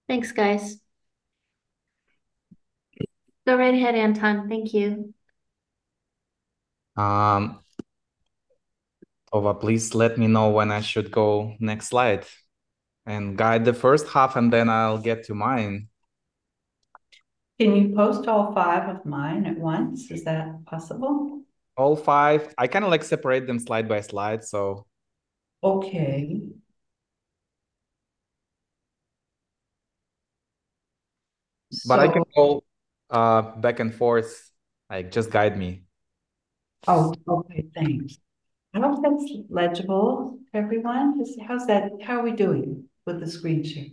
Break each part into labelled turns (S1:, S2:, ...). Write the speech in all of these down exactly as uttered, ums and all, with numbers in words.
S1: Thanks, guys. Go right ahead, Anton. Thank you.
S2: Um, Ova, please let me know when I should go next slide and guide the first half, and then I'll get to mine.
S3: Can you post all five of mine at once? Is that possible?
S2: All five, I kind of like separate them slide by slide, so.
S3: Okay.
S2: But I can
S3: So,
S2: go uh, back and forth, like just guide me.
S3: oh, okay, thanks. I hope that's legible to everyone. Just how's that? How are we doing with the screen share?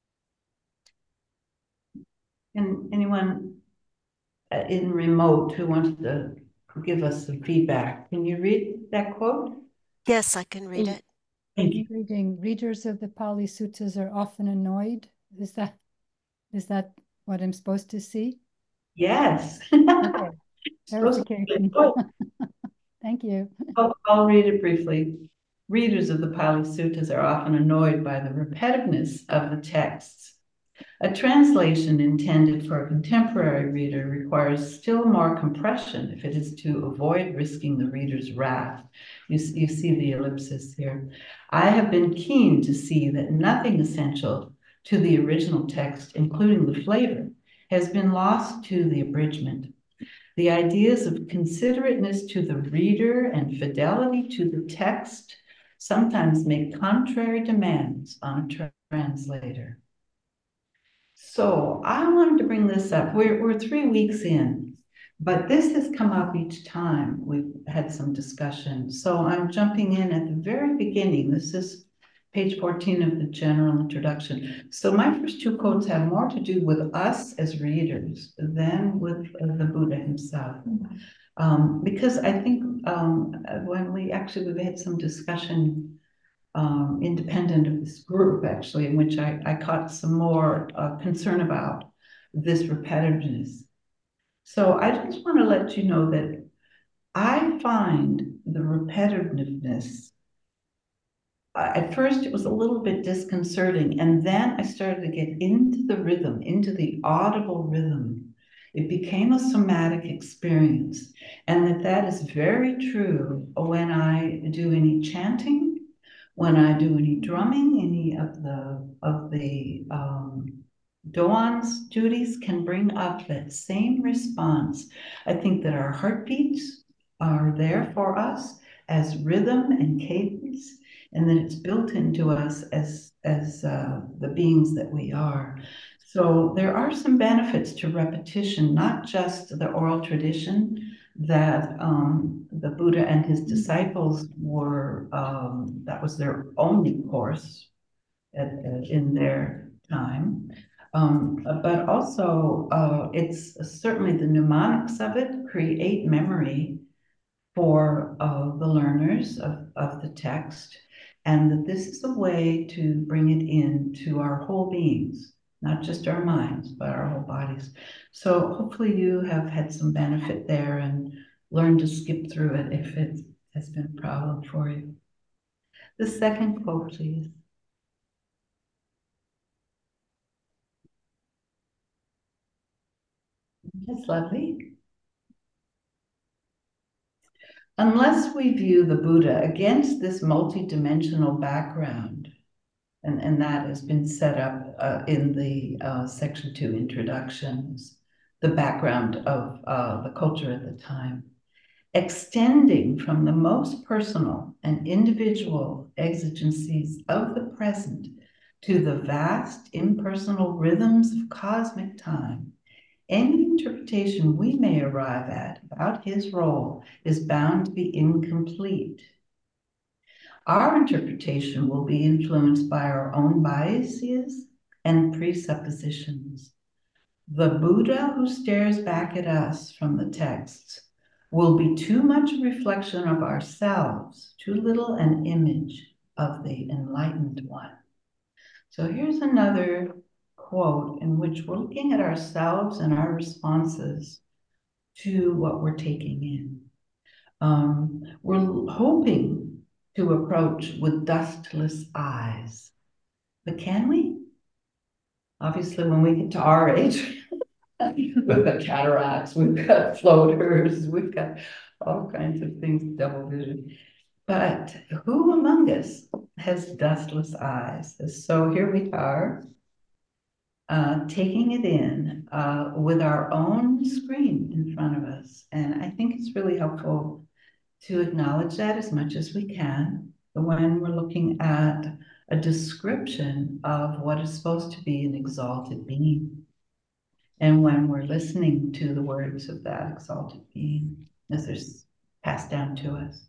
S3: And anyone uh, in remote who wants to give us some feedback, can you read that quote?
S4: Yes, I can read it.
S3: Thank you.
S5: Reading, readers of the Pali Suttas are often annoyed. Is that is that what I'm supposed to see?
S3: Yes.
S5: Okay,
S3: Supposed to be
S5: verification.
S3: good.
S5: Thank you.
S3: I'll, I'll read it briefly. Readers of the Pali Suttas are often annoyed by the repetitiveness of the texts. A translation intended for a contemporary reader requires still more compression if it is to avoid risking the reader's wrath. You, you see the ellipsis here. I have been keen to see that nothing essential to the original text, including the flavor, has been lost to the abridgment. The ideas of considerateness to the reader and fidelity to the text sometimes make contrary demands on a tra- translator. So I wanted to bring this up. We're, we're three weeks in, but this has come up each time we've had some discussion. So I'm jumping in at the very beginning. This is page fourteen of the general introduction. So my first two quotes have more to do with us as readers than with uh, the Buddha himself. Um, because I think um, when we actually, we've had some discussion um, independent of this group, actually, in which I, I caught some more uh, concern about this repetitiveness. So I just want to let you know that I find the repetitiveness, uh, at first it was a little bit disconcerting, and then I started to get into the rhythm, into the audible rhythm. It became a somatic experience, and that that is very true when I do any chanting, when I do any drumming, any of the of the um, Doan's duties can bring up that same response. I think that our heartbeats are there for us as rhythm and cadence, and that it's built into us as as uh, the beings that we are. So there are some benefits to repetition, not just the oral tradition that um, the Buddha and his disciples were, um, that was their only course at, at, in their time. Um, but also, uh, it's certainly the mnemonics of it create memory for uh, the learners of, of the text, and that this is a way to bring it into our whole beings, not just our minds, but our whole bodies. So hopefully you have had some benefit there and learned to skip through it if it has been a problem for you. The second quote, please. That's lovely. Unless we view the Buddha against this multidimensional background, and, and that has been set up uh, in the uh, section two introductions, the background of uh, the culture at the time, extending from the most personal and individual exigencies of the present to the vast impersonal rhythms of cosmic time. Any interpretation we may arrive at about his role is bound to be incomplete. Our interpretation will be influenced by our own biases and presuppositions. The Buddha who stares back at us from the texts will be too much a reflection of ourselves, too little an image of the enlightened one. So here's another quote in which we're looking at ourselves and our responses to what we're taking in. Um, we're hoping to approach with dustless eyes, but can we? Obviously, when we get to our age, we've got cataracts, we've got floaters, we've got all kinds of things, double vision. But who among us has dustless eyes? So here we are, uh, taking it in uh, with our own screen in front of us. And I think it's really helpful to acknowledge that as much as we can when we're looking at a description of what is supposed to be an exalted being. And when we're listening to the words of that exalted being as they're passed down to us.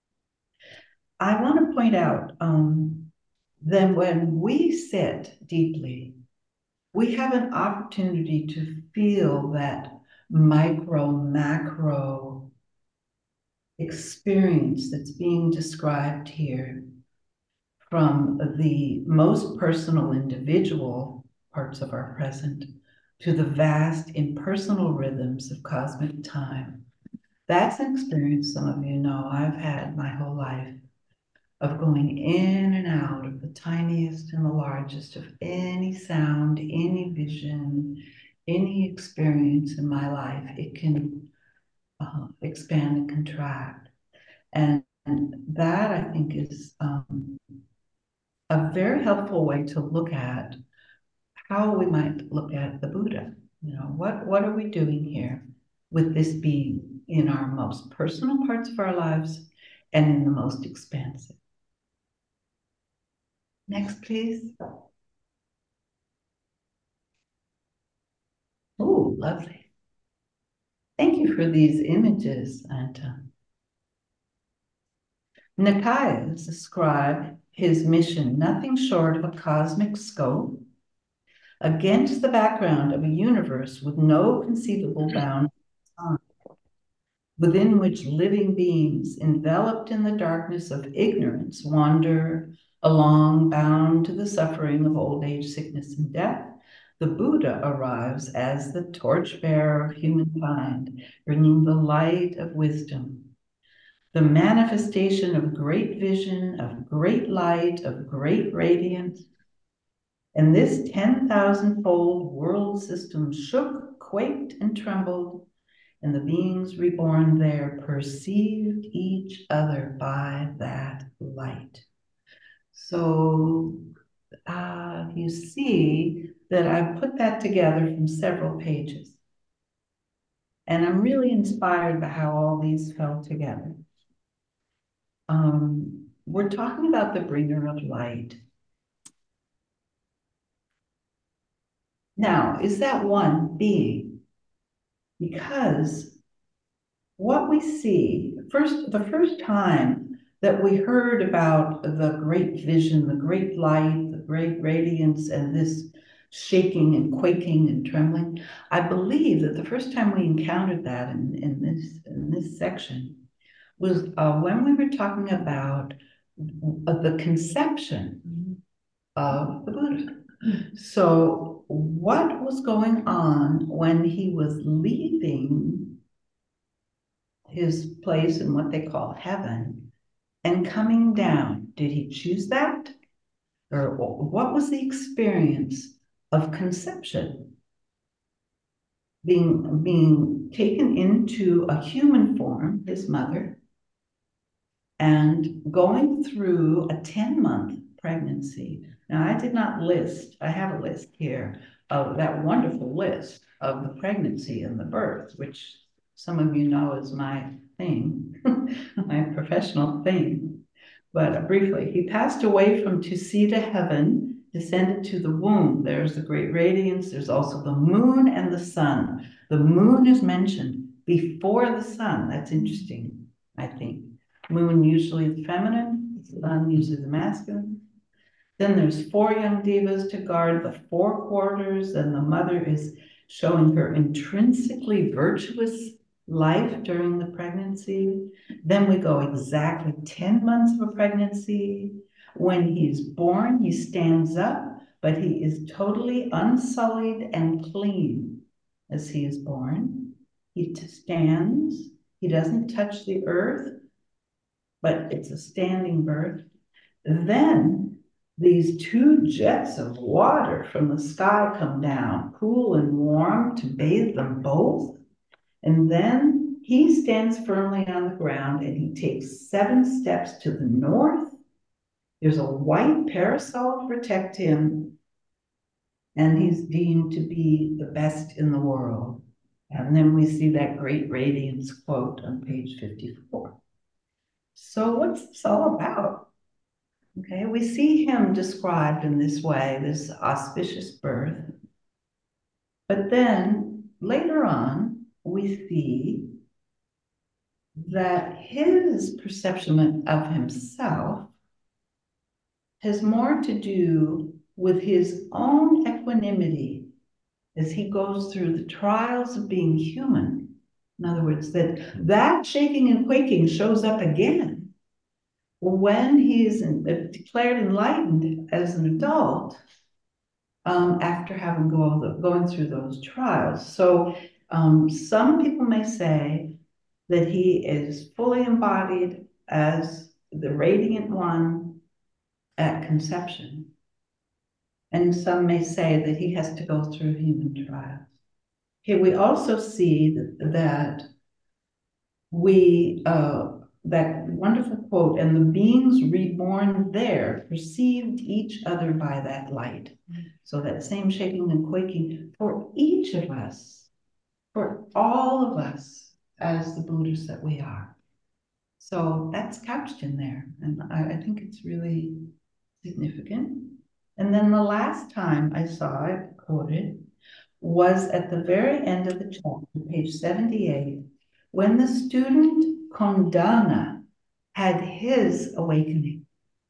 S3: I want to point out um, that when we sit deeply, we have an opportunity to feel that micro, macro experience that's being described here from the most personal individual parts of our present to the vast impersonal rhythms of cosmic time. That's an experience some of you know I've had my whole life, of going in and out of the tiniest and the largest of any sound, any vision, any experience in my life. It can uh, expand and contract. And, and that, I think, is um, a very helpful way to look at how we might look at the Buddha. You know, what, what are we doing here with this being in our most personal parts of our lives and in the most expansive? Next, please. Oh, lovely. Thank you for these images, Anton. Nikayas describe his mission nothing short of a cosmic scope against the background of a universe with no conceivable bound time, within which living beings enveloped in the darkness of ignorance wander along, bound to the suffering of old age, sickness, and death. The Buddha arrives as the torchbearer of humankind, bringing the light of wisdom, the manifestation of great vision, of great light, of great radiance. And this ten thousand fold world system shook, quaked, and trembled, and the beings reborn there perceived each other by that light. So uh, you see that I've put that together from several pages. And I'm really inspired by how all these fell together. Um, we're talking about the bringer of light. Now, is that one being? Because what we see, first, the first time that we heard about the great vision, the great light, the great radiance, and this shaking and quaking and trembling, I believe that the first time we encountered that in, in, this, in this section was uh, when we were talking about uh, the conception of the Buddha. So what was going on when he was leaving his place in what they call heaven and coming down? Did he choose that? Or what was the experience of conception? Being, being taken into a human form, his mother, and going through a ten-month pregnancy. Now, I did not list, I have a list here of that wonderful list of the pregnancy and the birth, which some of you know is my thing, my professional thing. But briefly, he passed away from to see to heaven, descended to the womb. There's the great radiance. There's also the moon and the sun. The moon is mentioned before the sun. That's interesting, I think. Moon usually the feminine, sun usually the masculine. Then there's four young devas to guard the four quarters, and the mother is showing her intrinsically virtuous life during the pregnancy. Then we go exactly ten months of a pregnancy. When he's born, he stands up, but he is totally unsullied and clean as he is born. He stands, he doesn't touch the earth, but it's a standing birth. Then these two jets of water from the sky come down, cool and warm, to bathe them both. And then he stands firmly on the ground and he takes seven steps to the north. There's a white parasol to protect him, and he's deemed to be the best in the world. And then we see that great radiance quote on page fifty-four. So what's this all about? Okay, we see him described in this way, this auspicious birth. But then later on, we see that his perception of himself has more to do with his own equanimity as he goes through the trials of being human. In other words, that that shaking and quaking shows up again when he is in, uh, declared enlightened as an adult, um, after having go, the, going through those trials. So um, some people may say that he is fully embodied as the radiant one at conception. And some may say that he has to go through human trials. Here we also see that, that we, uh, that wonderful quote, and the beings reborn there perceived each other by that light. So that same shaking and quaking for each of us, for all of us as the Buddhas that we are. So that's couched in there. And I, I think it's really significant. And then the last time I saw it quoted was at the very end of the chapter, page seventy-eight, when the student Kondana had his awakening.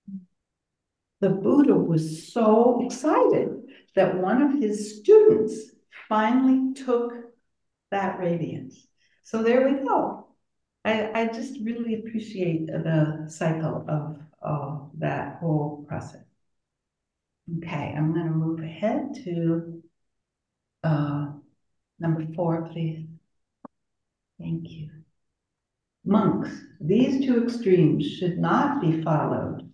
S3: The Buddha was so excited that one of his students finally took that radiance. So there we go. I, I just really appreciate the cycle of, of that whole process. Okay, I'm going to move ahead to uh, number four, please. Thank you. Monks, these two extremes should not be followed.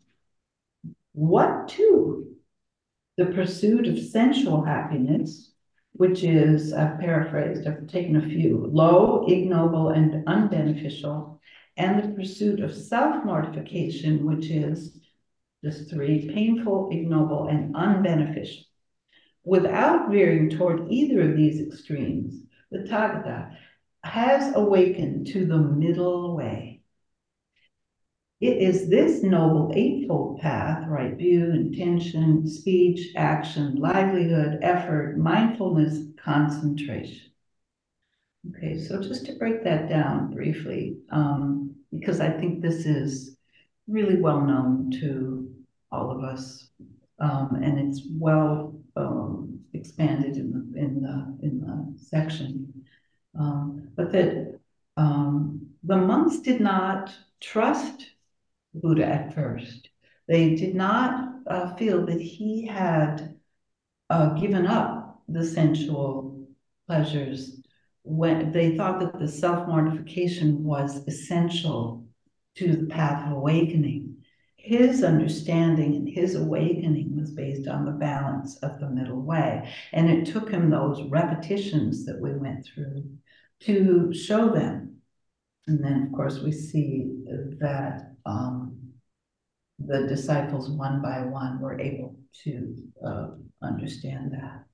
S3: What two? The pursuit of sensual happiness, which is, I've paraphrased, I've taken a few, low, ignoble, and unbeneficial, and the pursuit of self-mortification, which is just three, painful, ignoble, and unbeneficial. Without veering toward either of these extremes, the Tathagata has awakened to the middle way. It is this noble eightfold path, right view, intention, speech, action, livelihood, effort, mindfulness, concentration. Okay, so just to break that down briefly, um, because I think this is really well known to all of us, um, and it's well um, expanded in the in the in the section. Um, but that um, the monks did not trust Buddha at first. They did not uh, feel that he had uh, given up the sensual pleasures. When they thought that the self-mortification was essential to the path of awakening. His understanding and his awakening was based on the balance of the middle way. And it took him those repetitions that we went through to show them. And then, of course, we see that um, the disciples, one by one, were able to uh, understand that.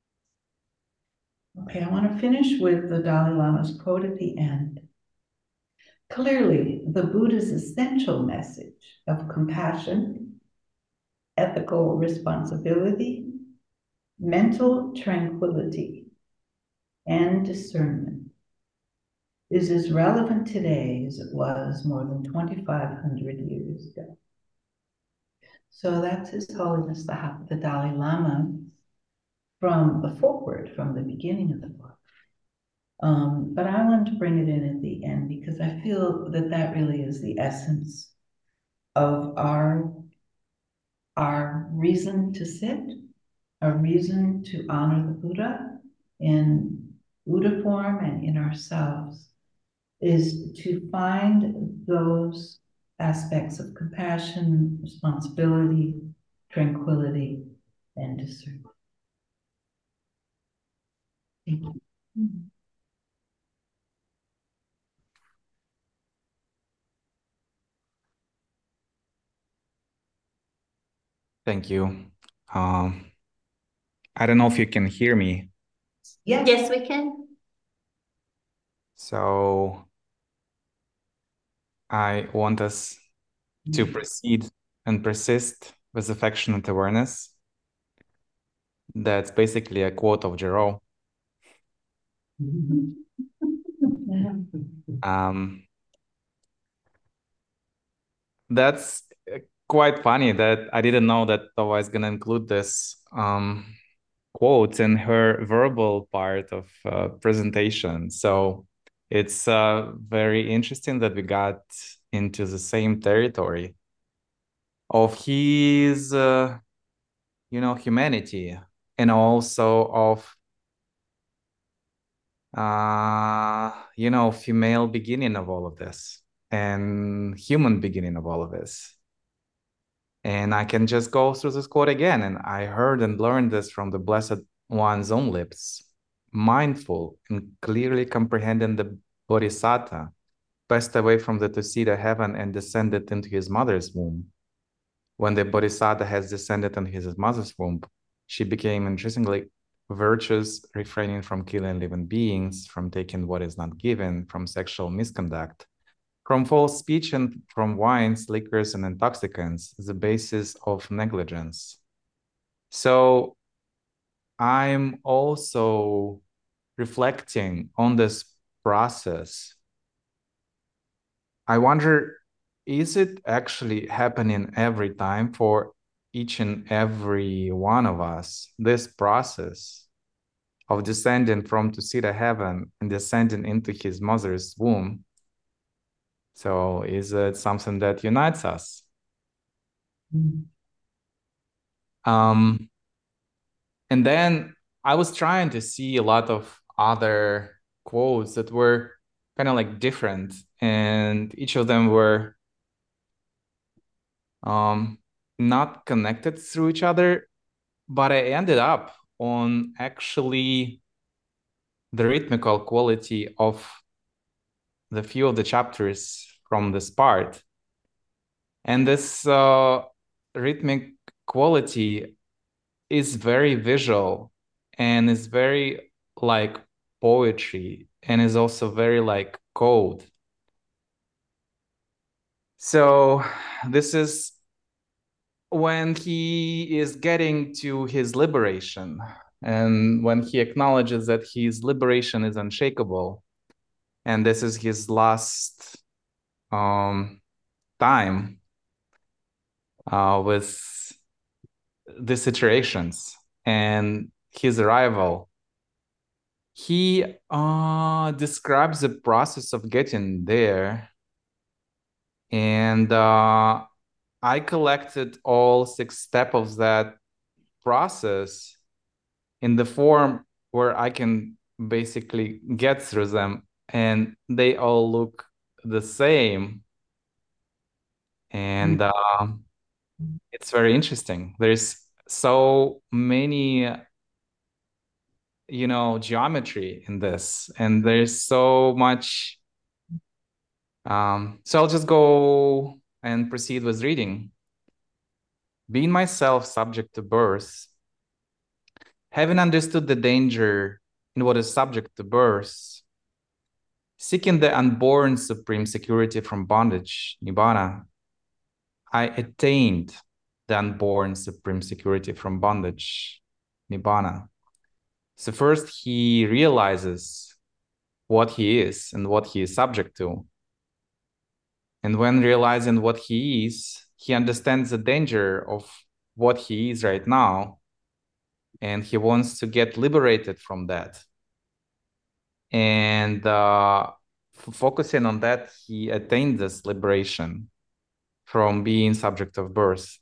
S3: Okay, I want to finish with the Dalai Lama's quote at the end. Clearly, the Buddha's essential message of compassion, ethical responsibility, mental tranquility, and discernment is as relevant today as it was more than twenty-five hundred years ago. So that's His Holiness the, the Dalai Lama from the forward, from the beginning of the book. Um, but I wanted to bring it in at the end because I feel that that really is the essence of our, our reason to sit, our reason to honor the Buddha in Buddha form and in ourselves, is to find those aspects of compassion, responsibility, tranquility, and discernment. Thank you.
S2: Thank you. Um, I don't know if you can hear me.
S3: Yes.
S1: Yes, we can.
S2: So I want us to proceed and persist with affectionate awareness. That's basically a quote of Gero. Um, that's quite funny that I didn't know that Tova is going to include this um, quote in her verbal part of uh, presentation. So it's uh, very interesting that we got into the same territory of his, uh, you know, humanity, and also of, uh, you know, female beginning of all of this and human beginning of all of this. And I can just go through this quote again. And I heard and learned this from the Blessed One's own lips. Mindful and clearly comprehending the Bodhisattva passed away from the Tusita heaven and descended into his mother's womb. When the Bodhisattva has descended into his mother's womb, she became increasingly virtuous, refraining from killing living beings, from taking what is not given, from sexual misconduct, from false speech, and from wines, liquors, and intoxicants, the basis of negligence. So I'm also reflecting on this process. I wonder, is it actually happening every time for each and every one of us, this process of descending from Tusita heaven and descending into his mother's womb? So is it something that unites us?
S3: Mm.
S2: Um, and then I was trying to see a lot of other quotes that were kind of like different, and each of them were um, not connected through each other, but I ended up on actually the rhythmical quality of the few of the chapters from this part. And this uh, rhythmic quality is very visual and is very like poetry, and is also very like code. So this is when he is getting to his liberation, and when he acknowledges that his liberation is unshakable, and this is his last um, time uh, with these iterations and his arrival. He uh, describes the process of getting there, and uh, I collected all six steps of that process in the form where I can basically get through them, and they all look the same. And uh, it's very interesting. There's so many, you know, geometry in this, and there's so much. Um, so I'll just go and proceed with reading. Being myself subject to birth, having understood the danger in what is subject to birth, seeking the unborn supreme security from bondage, Nibbana, I attained the unborn supreme security from bondage, Nibbana. So first he realizes what he is and what he is subject to. And when realizing what he is, he understands the danger of what he is right now, and he wants to get liberated from that. And uh, focusing on that, he attained this liberation from being subject of birth.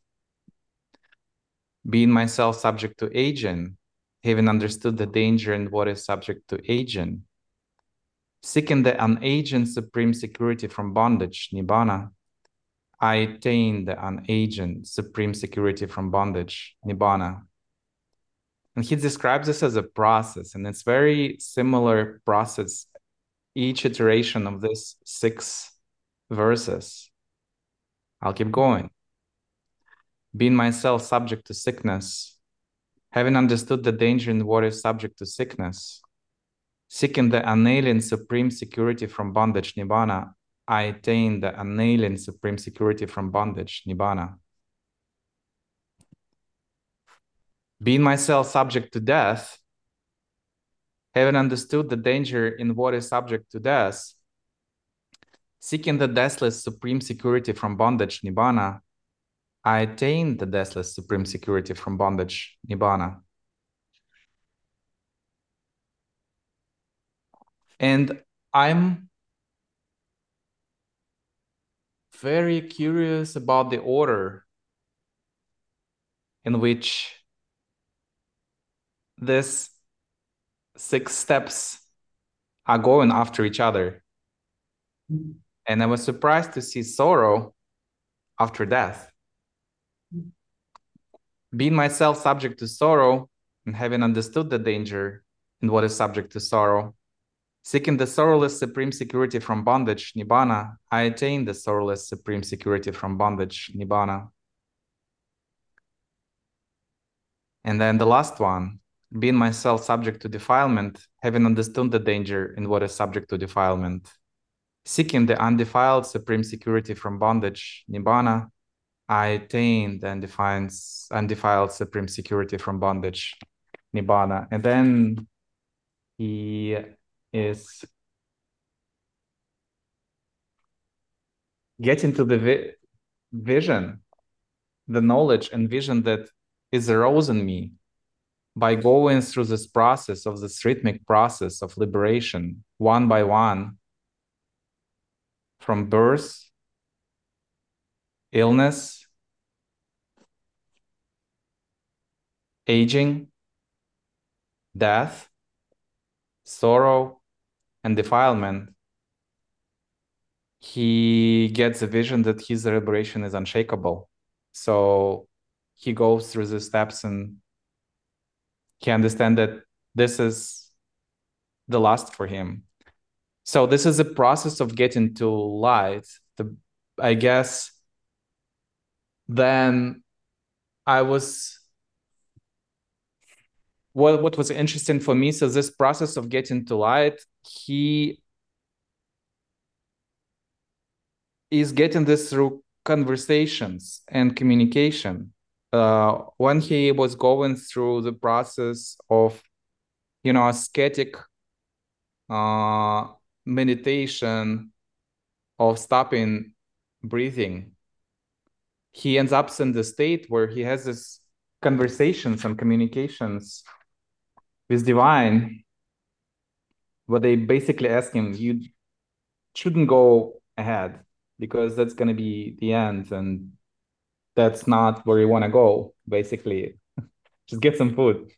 S2: Being myself subject to aging, having understood the danger and what is subject to aging, seeking the unaging supreme security from bondage, Nibbana, I attain the unagent supreme security from bondage, Nibbana. And he describes this as a process, and it's very similar process, each iteration of this six verses. I'll keep going. Being myself subject to sickness, having understood the danger in what is subject to sickness, seeking the unalien supreme security from bondage, Nibbana, I attain the unalien supreme security from bondage, Nibbana. Being myself subject to death, having understood the danger in what is subject to death, seeking the deathless supreme security from bondage, Nibbana, I attain the deathless supreme security from bondage, Nibbana. And I'm very curious about the order in which these six steps are going after each other. And I was surprised to see sorrow after death. Being myself subject to sorrow and having understood the danger in what is subject to sorrow, seeking the sorrowless supreme security from bondage, Nibbana, I attain the sorrowless supreme security from bondage, Nibbana. And then the last one, being myself subject to defilement, having understood the danger in what is subject to defilement, seeking the undefiled supreme security from bondage, Nibbana, I attain the undefiled, undefiled supreme security from bondage, Nibbana. And then he is getting to the vi vision, the knowledge and vision that is arose in me by going through this process of this rhythmic process of liberation, one by one, from birth, illness, aging, death, sorrow, and defilement. He gets a vision that his liberation is unshakable. So he goes through the steps and he understands that this is the last for him. So this is a process of getting to light. The, I guess then I was, what, what was interesting for me, so this process of getting to light, he is getting this through conversations and communication. Uh, when he was going through the process of, you know, ascetic uh, meditation of stopping breathing, he ends up in the state where he has this conversations and communications with divine, where they basically ask him, you shouldn't go ahead because that's going to be the end, and that's not where you want to go. Basically, just get some food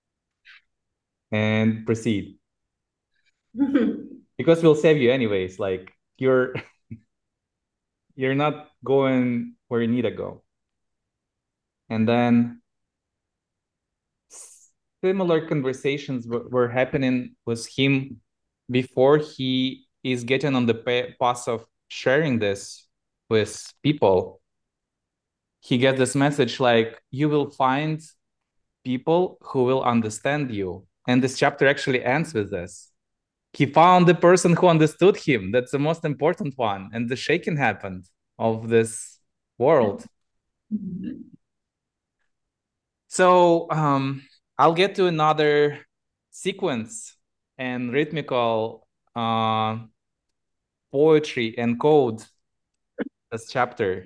S2: and proceed. Because we'll save you anyways. Like you're you're not going where you need to go. And then similar conversations were happening with him before he is getting on the path of sharing this with people. He gets this message like, you will find people who will understand you. And this chapter actually ends with this. He found the person who understood him. That's the most important one. And the shaking happened of this world. So um, I'll get to another sequence and rhythmical uh, poetry and code this chapter.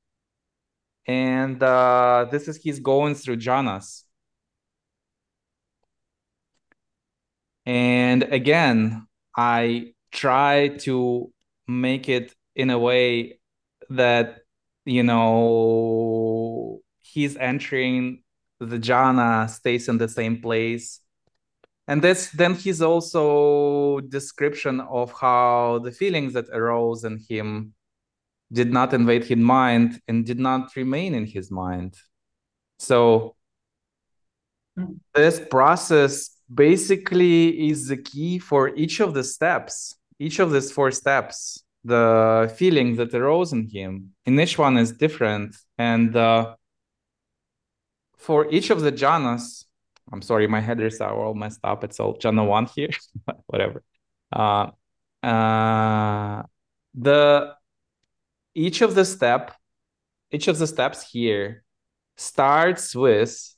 S2: And uh, this is he's going through jhanas. And again, I try to make it in a way that, you know, he's entering the jhana, stays in the same place. And that's then he's also description of how the feelings that arose in him did not invade his mind and did not remain in his mind. So this process basically is the key for each of the steps, each of these four steps. The feeling that arose in him, in each one is different. And uh, for each of the jhanas, I'm sorry, my headers are all messed up. It's all jhana one here, but whatever. Uh, uh, the each of the step, each of the steps here starts with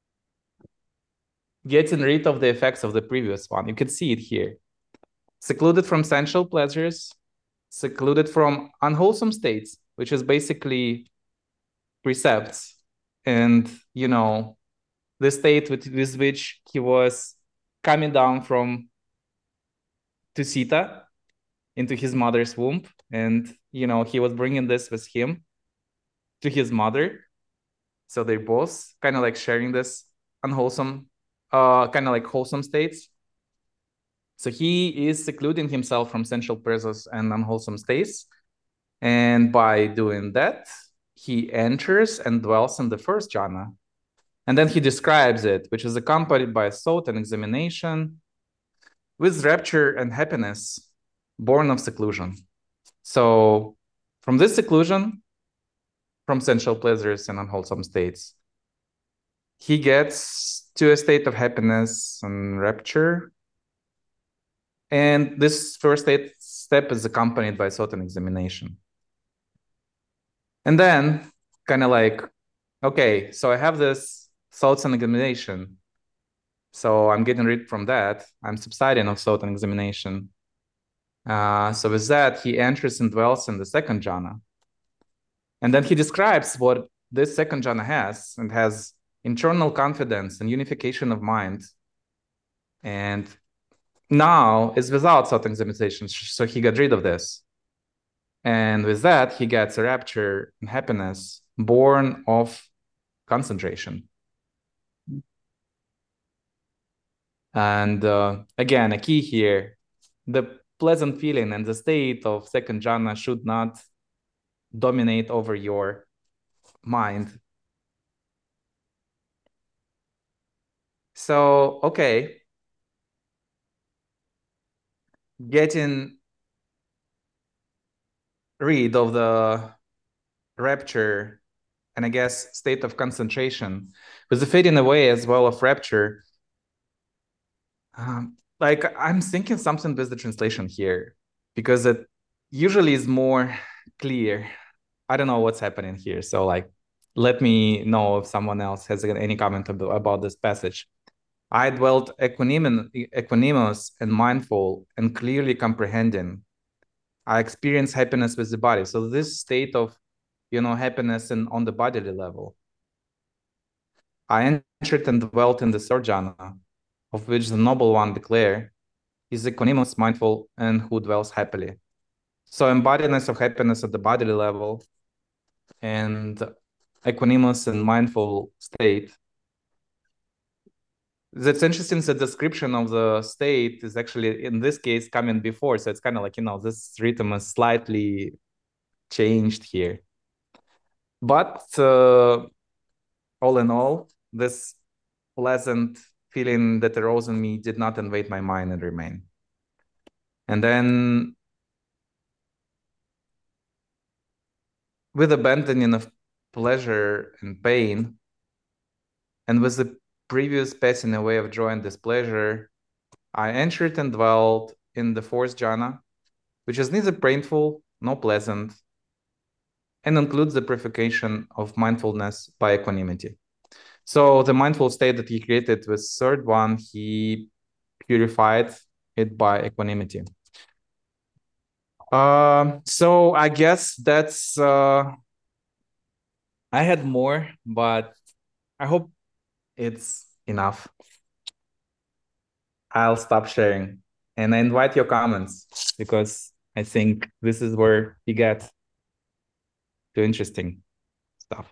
S2: getting rid of the effects of the previous one. You can see it here. Secluded from sensual pleasures, secluded from unwholesome states, which is basically precepts. And, you know, the state with, with which he was coming down from Tusita into his mother's womb. And, you know, he was bringing this with him to his mother. So they're both kind of like sharing this unwholesome, uh, kind of like wholesome states. So he is secluding himself from sensual pleasures and unwholesome states. And by doing that, he enters and dwells in the first jhana. And then he describes it, which is accompanied by thought and examination with rapture and happiness born of seclusion. So from this seclusion, from sensual pleasures and unwholesome states, he gets to a state of happiness and rapture. And this first state, step is accompanied by thought and examination. And then kind of like, okay, so I have this thoughts and examination. So I'm getting rid from that. I'm subsiding of thought and examination. Uh, so with that, he enters and dwells in the second jhana. And then he describes what this second jhana has, and has internal confidence and unification of mind. And now is without thought and examination. So he got rid of this. And with that, he gets a rapture and happiness born of concentration. And uh, again, a key here, the pleasant feeling and the state of second jhana should not dominate over your mind. So, okay, getting rid of the rapture and I guess state of concentration with the fading away as well of rapture. Um, like I'm thinking something with the translation here because it usually is more clear. I don't know what's happening here. So like, let me know if someone else has any comment about, about this passage. I dwelt equanimous, equanimous and mindful and clearly comprehending. I experience happiness with the body. So this state of, you know, happiness and on the bodily level. I entered and dwelt in the third jhana, of which the noble one declare is equanimous, mindful, and who dwells happily. So embodiness of happiness at the bodily level and equanimous and mindful state. That's interesting. The description of the state is actually, in this case, coming before. So it's kind of like, you know, this rhythm is slightly changed here. But uh, all in all, this pleasant feeling that arose in me did not invade my mind and remain. And then with abandoning of pleasure and pain, and with the previous passing away of joy and displeasure, I entered and dwelt in the fourth jhana, which is neither painful nor pleasant, and includes the purification of mindfulness by equanimity. So the mindful state that he created with third one, he purified it by equanimity. Um, so I guess that's, uh, I had more, but I hope it's enough. I'll stop sharing and I invite your comments because I think this is where we get to interesting stuff.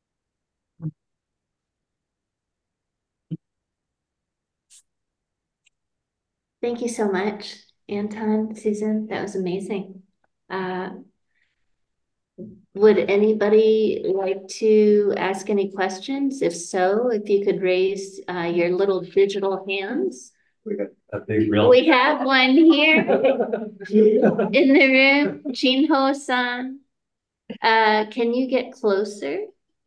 S1: Thank you so much, Anton, Susan. That was amazing. Uh, Would anybody like to ask any questions? If so, if you could raise uh, your little digital hands.
S6: We got a big real.
S1: We have one here in the room, Jinho-san. Uh, can you get closer?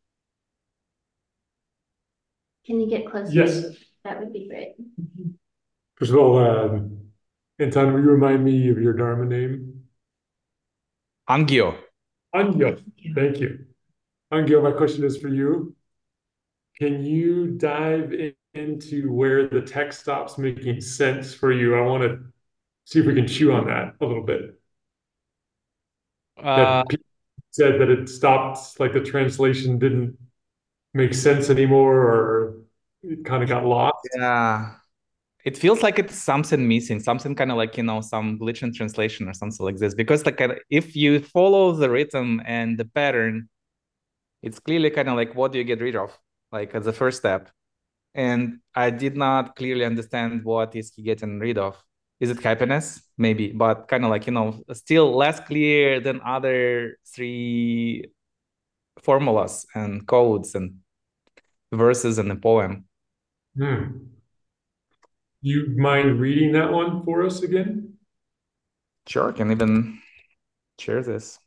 S1: Can you get closer?
S7: Yes.
S1: That would be great.
S7: First of all, um, Anton, will you remind me of your Dharma name?
S2: Angyo.
S7: Angyo. Thank you. Angyo, my question is for you. Can you dive in, into where the text stops making sense for you? I want to see if we can chew on that a little bit.
S2: Uh,
S7: That people said that it stopped, like the translation didn't make sense anymore, or it kind of got lost.
S2: yeah. It feels like it's something missing, something kind of like, you know, some glitch in translation or something like this. Because like uh, if you follow the rhythm and the pattern, it's clearly kind of like, what do you get rid of? Like as the first step. And I did not clearly understand what is he getting rid of. Is it happiness? Maybe, but kind of like, you know, still less clear than other three formulas and codes and verses in the poem.
S7: Hmm. You mind reading that one for us again?
S2: Sure, can even share this.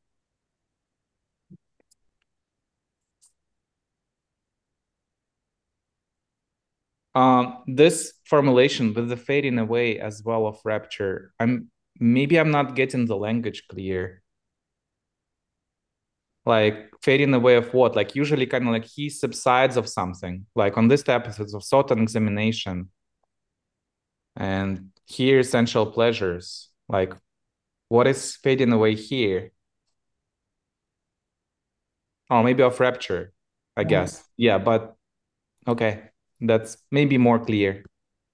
S2: Um, this formulation with the fading away as well of rapture, I'm maybe I'm not getting the language clear. Like fading away of what? Like usually kind of like he subsides of something. Like on this episodes of thought and examination. And here essential pleasures. Like what is fading away here? Oh, maybe of rapture, I guess. Yeah, but okay. That's maybe more clear.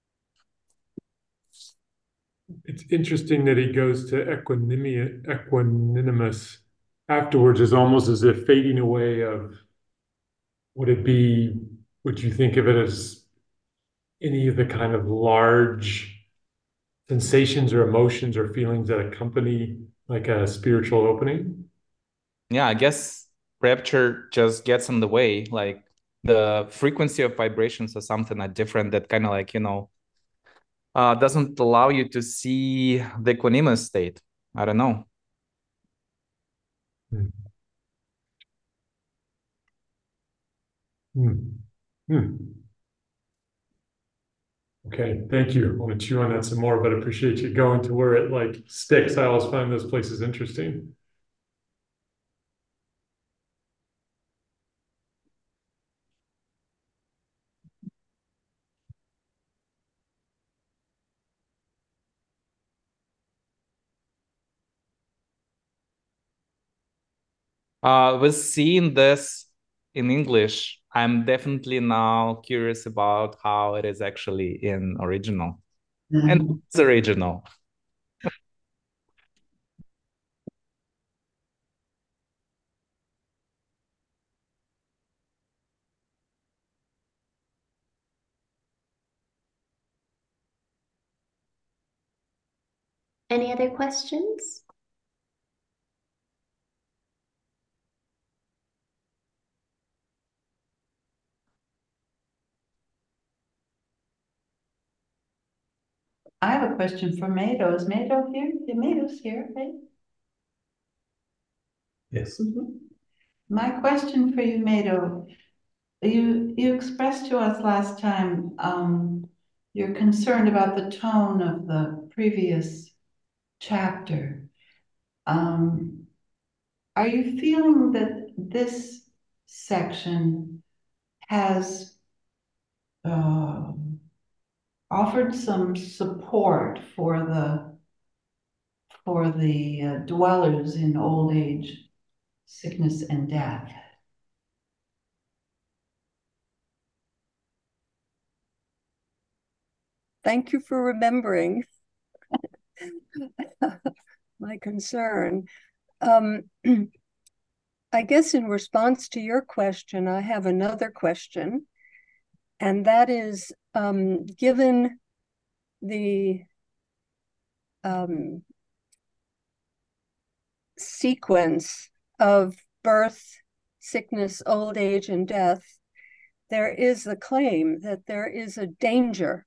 S7: It's interesting that he goes to equanimia, equanimous afterwards, is almost as if fading away of, would it be, would you think of it as any of the kind of large sensations or emotions or feelings that accompany like a spiritual opening?
S2: Yeah, I guess rapture just gets in the way. Like the frequency of vibrations or something are different that kind of like, you know, uh, doesn't allow you to see the equanimous state. I don't know.
S7: Hmm. Hmm. Hmm. Okay, thank you. I want to chew on that some more, but appreciate you going to where it like sticks. I always find those places interesting.
S2: Uh, with seeing this in English, I'm definitely now curious about how it is actually in original. And it's original.
S1: Any other questions?
S3: I have a question for Mado. Is Mado here? Yeah, Mado's here, right?
S6: Yes.
S3: Mhm. My question for you, Mado, you you expressed to us last time um, you're concerned about the tone of the previous chapter. Um, are you feeling that this section has uh, offered some support for the for the uh, dwellers in old age, sickness, and death?
S8: Thank you for remembering my concern. Um, I guess in response to your question, I have another question, and that is, um, given the um, sequence of birth, sickness, old age, and death, there is the claim that there is a danger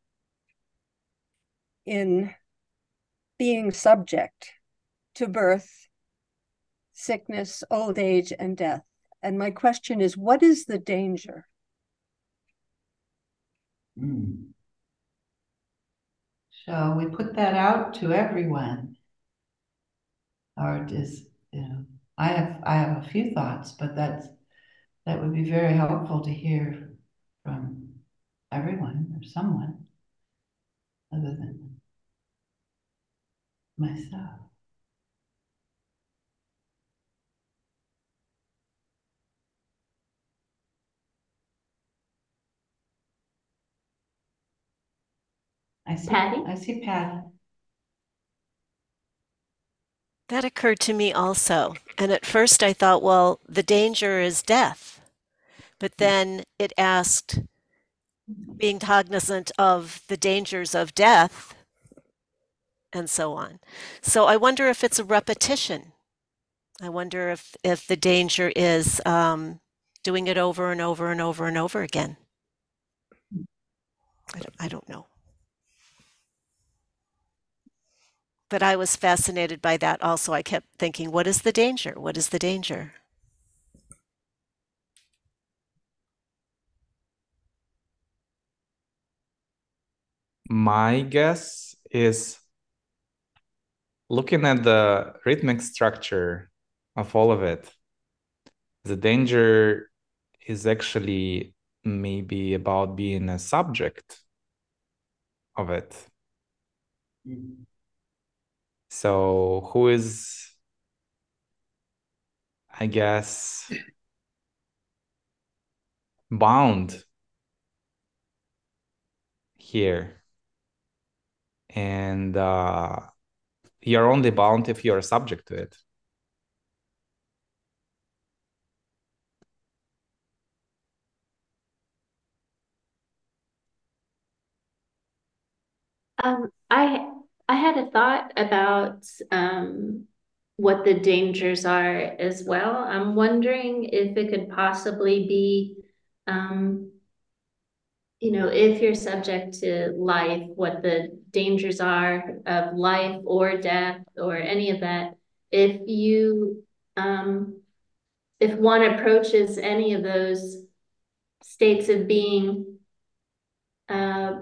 S8: in being subject to birth, sickness, old age, and death. And my question is, what is the danger?
S3: Mm. Shall we put that out to everyone? Or just, you know, I have I have a few thoughts, but that's that would be very helpful to hear from everyone or someone other than myself. I see,
S1: Patty?
S3: I see Patty.
S4: That occurred to me also. And at first I thought, well, the danger is death. But then it asked, being cognizant of the dangers of death, and so on. So I wonder if it's a repetition. I wonder if, if the danger is um, doing it over and over and over and over again. I don't, I don't know. But I was fascinated by that also. I kept thinking, what is the danger? What is the danger?
S2: My guess is looking at the rhythmic structure of all of it, the danger is actually maybe about being a subject of it.
S3: Mm.
S2: So who is, I guess, bound here? And uh, you're only bound if you're subject to it.
S1: Um, I I had a thought about um, what the dangers are as well. I'm wondering if it could possibly be, um, you know, if you're subject to life, what the dangers are of life or death or any of that. If you, um, if one approaches any of those states of being, uh,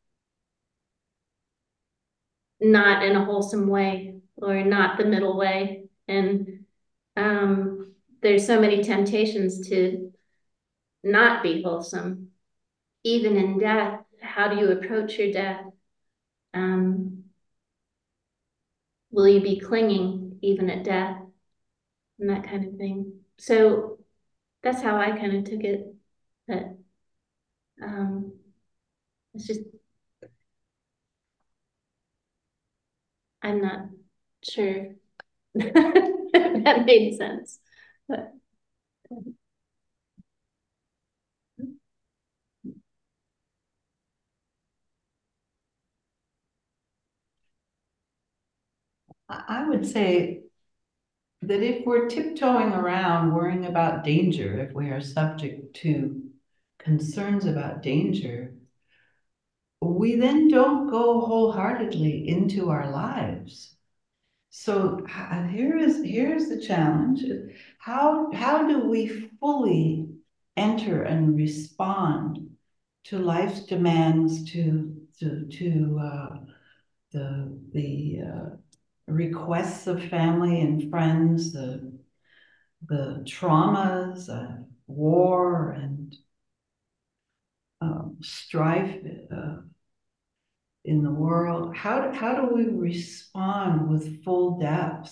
S1: not in a wholesome way or not the middle way. And um, there's so many temptations to not be wholesome, even in death. How do you approach your death? Um, will you be clinging even at death and that kind of thing? So that's how I kind of took it. That um, it's just, I'm not sure that made sense. But
S3: I would say that if we're tiptoeing around worrying about danger, if we are subject to concerns about danger, we then don't go wholeheartedly into our lives. So here is here's the challenge. How how do we fully enter and respond to life's demands, to to to uh, the the uh, requests of family and friends, the the traumas of war and um, strife uh, in the world? How do, how do we respond with full depth?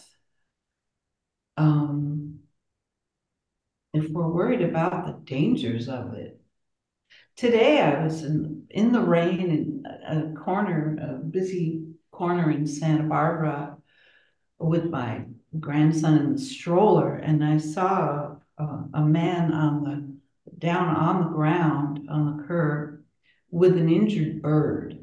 S3: Um, if we're worried about the dangers of it. Today I was in, in the rain in a, a corner, a busy corner in Santa Barbara with my grandson in the stroller, and I saw a, a man on the down on the ground on the curb with an injured bird.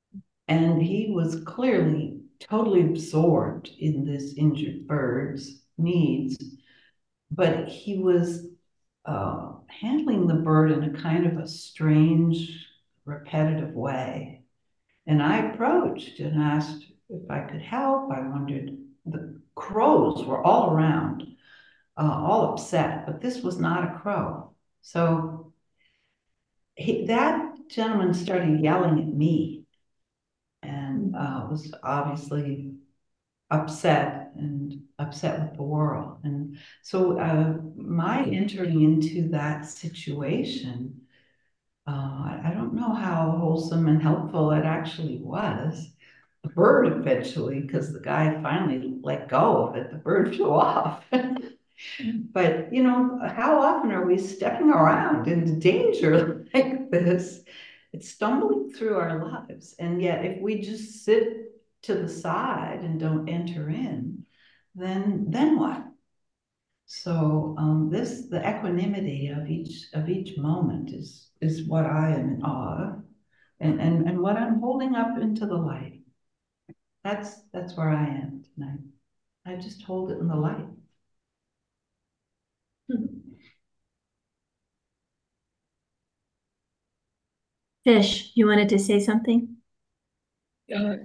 S3: And he was clearly totally absorbed in this injured bird's needs, but he was uh, handling the bird in a kind of a strange, repetitive way. And I approached and asked if I could help. I wondered, the crows were all around, uh, all upset, but this was not a crow. So he, that gentleman started yelling at me and uh, was obviously upset and upset with the world. And so uh, my entering into that situation, uh, I don't know how wholesome and helpful it actually was. The bird eventually, because the guy finally let go of it, the bird flew off. But, you know, how often are we stepping around into danger like this? It's stumbling through our lives. And yet, if we just sit to the side and don't enter in, then then what? So um, this the equanimity of each of each moment is is what I am in awe of, and and and what I'm holding up into the light. That's that's where I am tonight. I just hold it in the light.
S6: Fish, you wanted to say something?
S9: Uh,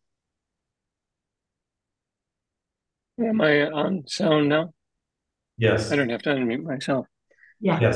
S9: am I on sound now?
S7: Yes.
S9: I don't have to unmute myself.
S6: Yeah.
S7: Yes.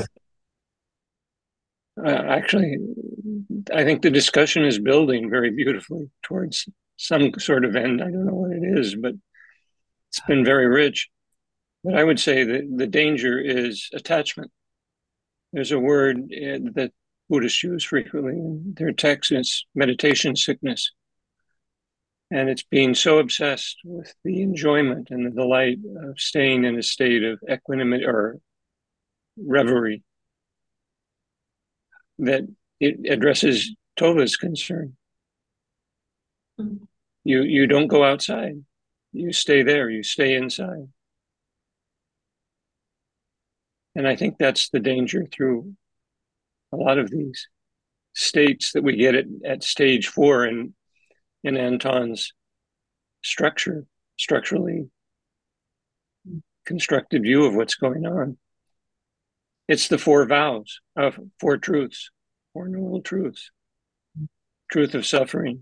S9: Uh, actually, I think the discussion is building very beautifully towards some sort of end. I don't know what it is, but it's been very rich. But I would say that the danger is attachment. There's a word uh, that Buddhists use frequently in their texts, and it's meditation sickness. And it's being so obsessed with the enjoyment and the delight of staying in a state of equanimity or reverie that it addresses Tova's concern.
S1: Mm.
S9: You you don't go outside. You stay there. You stay inside. And I think that's the danger through a lot of these states that we get at, at stage four in, in Anton's structure, structurally constructed view of what's going on. It's the four vows of four truths, four noble truths. Truth of suffering,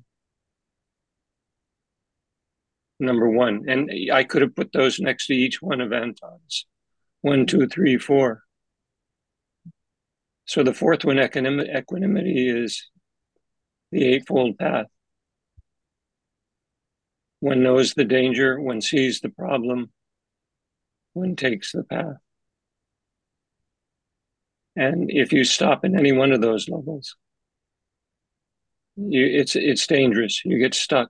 S9: number one. And I could have put those next to each one of Anton's. One, two, three, four. So the fourth one, equanimity, equanimity is the Eightfold Path. One knows the danger, one sees the problem, one takes the path. And if you stop in any one of those levels, you, it's it's dangerous. You get stuck.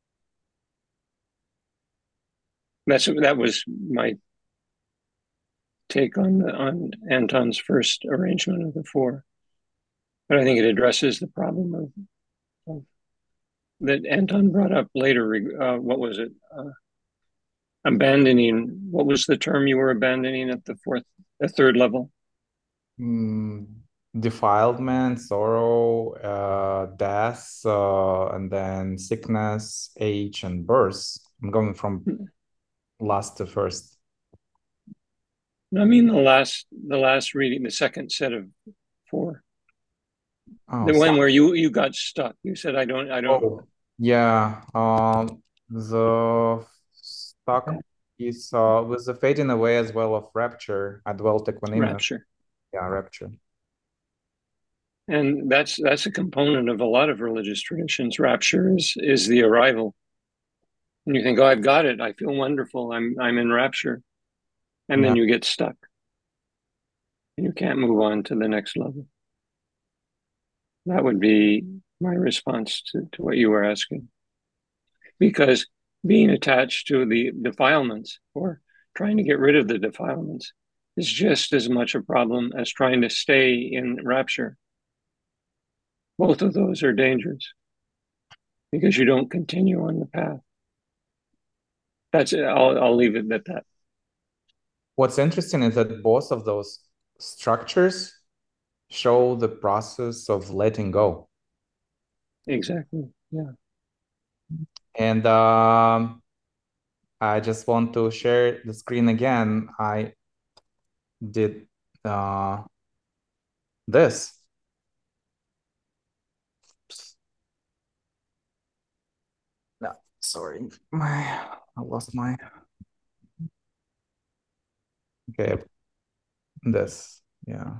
S9: That's that was my take on the, on Anton's first arrangement of the four. But I think it addresses the problem of, of that Anton brought up later. Uh, what was it? Uh, abandoning. What was the term you were abandoning at the fourth, the third level?
S2: Mm, defilement, sorrow, uh, death, uh, and then sickness, age, and birth. I'm going from last to first.
S9: I mean the last, the last reading, the second set of four.
S2: Oh,
S9: The one
S2: so-
S9: where you you got stuck. You said, "I don't, I don't."
S2: Oh, yeah. Um, the stuck is uh with the fading away as well of rapture. I dwelt equanimous.
S9: Rapture.
S2: Yeah, rapture.
S9: And that's that's a component of a lot of religious traditions. Rapture is is the arrival. And you think, "Oh, I've got it. I feel wonderful. I'm I'm in rapture," and
S2: Yeah.
S9: then you get stuck. You can't move on to the next level. That would be my response to, to what you were asking. Because being attached to the defilements or trying to get rid of the defilements is just as much a problem as trying to stay in rapture. Both of those are dangerous because you don't continue on the path. That's it. I'll, I'll leave it at that.
S2: What's interesting is that both of those structures show the process of letting go.
S9: Exactly. Yeah.
S2: And um, I just want to share the screen again. I did uh, this. Oops. No, sorry, my I lost my. Okay, this, yeah.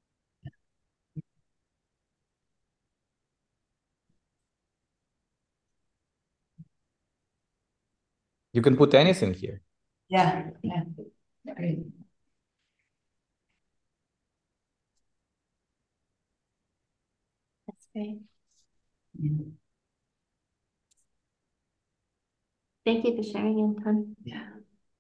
S2: You can put anything here.
S3: Yeah, yeah, great.
S1: That's great.
S3: Yeah.
S1: Thank you for sharing, Anton.
S3: Yeah.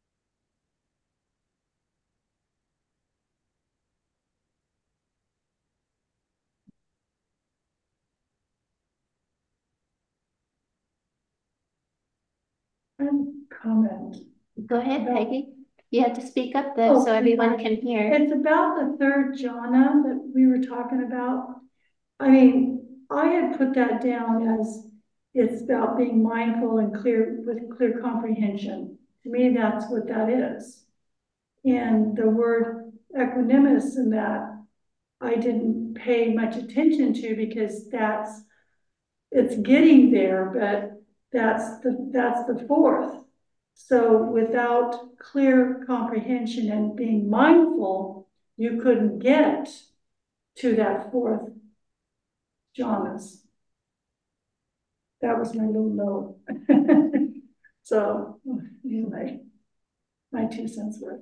S10: Comment.
S1: Go ahead, Peggy. You have to speak up though,
S10: Oh,
S1: so everyone
S10: sorry.
S1: can hear.
S10: It's about the third jhana that we were talking about. I mean, I had put that down as it's about being mindful and clear with clear comprehension. To me, that's what that is. And the word equanimous in that I didn't pay much attention to because that's it's getting there, but that's the that's the fourth. So without clear comprehension and being mindful, you couldn't get to that fourth jhanas. That was my little note. So anyway, my two cents worth.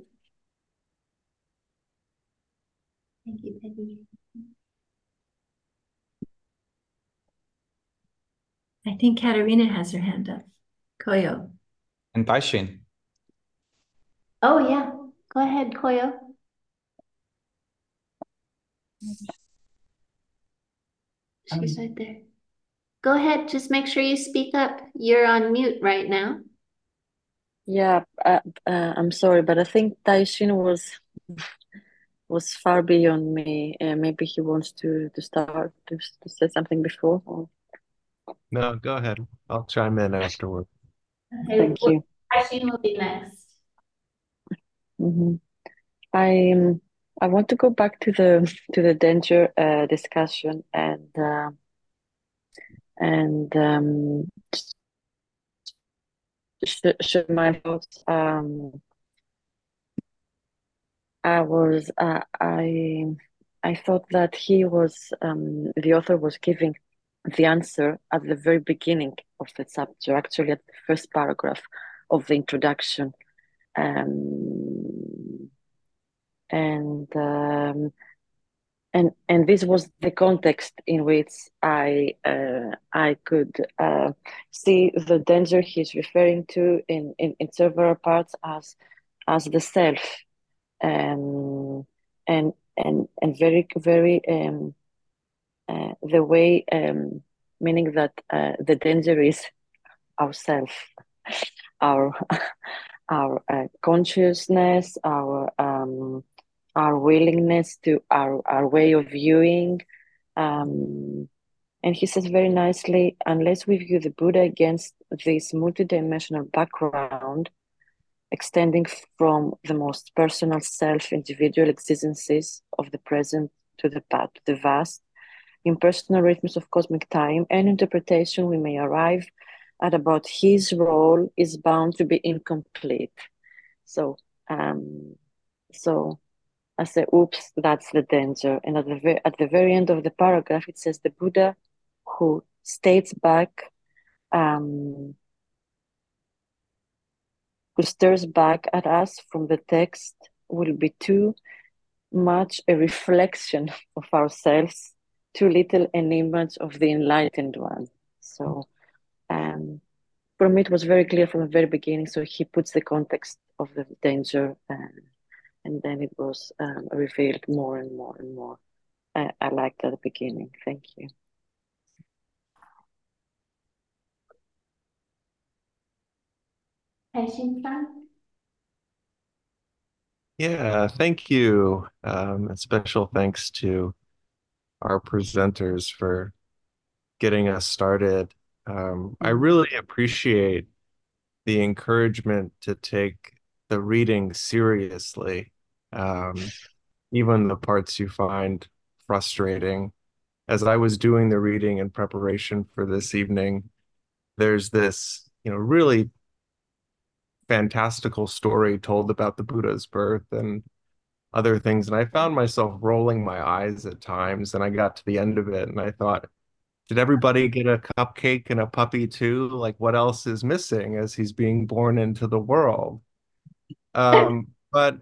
S1: Thank you, Peggy.
S6: I think Katerina has her hand up. Koyo.
S2: And Taishin.
S1: Oh yeah, go ahead, Koyo. She's right there. Go ahead, just make sure you speak up. You're on mute right now.
S11: Yeah, uh, uh, I'm sorry, but I think Taishin was was far beyond me. Uh, maybe he wants to to start to, to say something before. Or...
S12: No, go ahead. I'll chime in afterward.
S1: Okay,
S11: Thank
S1: well,
S11: you.
S1: Aishin will be next.
S11: hmm I um, I want to go back to the to the danger uh, discussion and uh, and um, sh share my thoughts. Um, I was uh, I I thought that he was um, the author was giving the answer at the very beginning of the chapter, actually at the first paragraph of the introduction, um, and um, and and this was the context in which I uh, I could uh, see the danger he's referring to in, in, in several parts as as the self, um, and and and very very um, uh, the way um, meaning that uh, the danger is ourself, our our uh, consciousness, our um, our willingness to our our way of viewing. Um, and he says very nicely, unless we view the Buddha against this multidimensional background, extending from the most personal self individual existences of the present to the past, to the vast, impersonal rhythms of cosmic time and interpretation, we may arrive at about his role is bound to be incomplete. So, um, so I say, oops, that's the danger. And at the very, at the very end of the paragraph, it says the Buddha who states back, um, who stares back at us from the text will be too much a reflection of ourselves, too little an image of the enlightened one. So um, for me, it was very clear from the very beginning. So he puts the context of the danger, uh, and then it was um, revealed more and more and more. I, I liked at the beginning. Thank you.
S1: Aishin-san?
S12: Yeah, thank you. Um, and special thanks to our presenters for getting us started. Um, I really appreciate the encouragement to take the reading seriously, um, even the parts you find frustrating. As I was doing the reading in preparation for this evening, there's this, you know, really fantastical story told about the Buddha's birth and other things. And I found myself rolling my eyes at times. And I got to the end of it and I thought, did everybody get a cupcake and a puppy too? Like, what else is missing as he's being born into the world? Um, but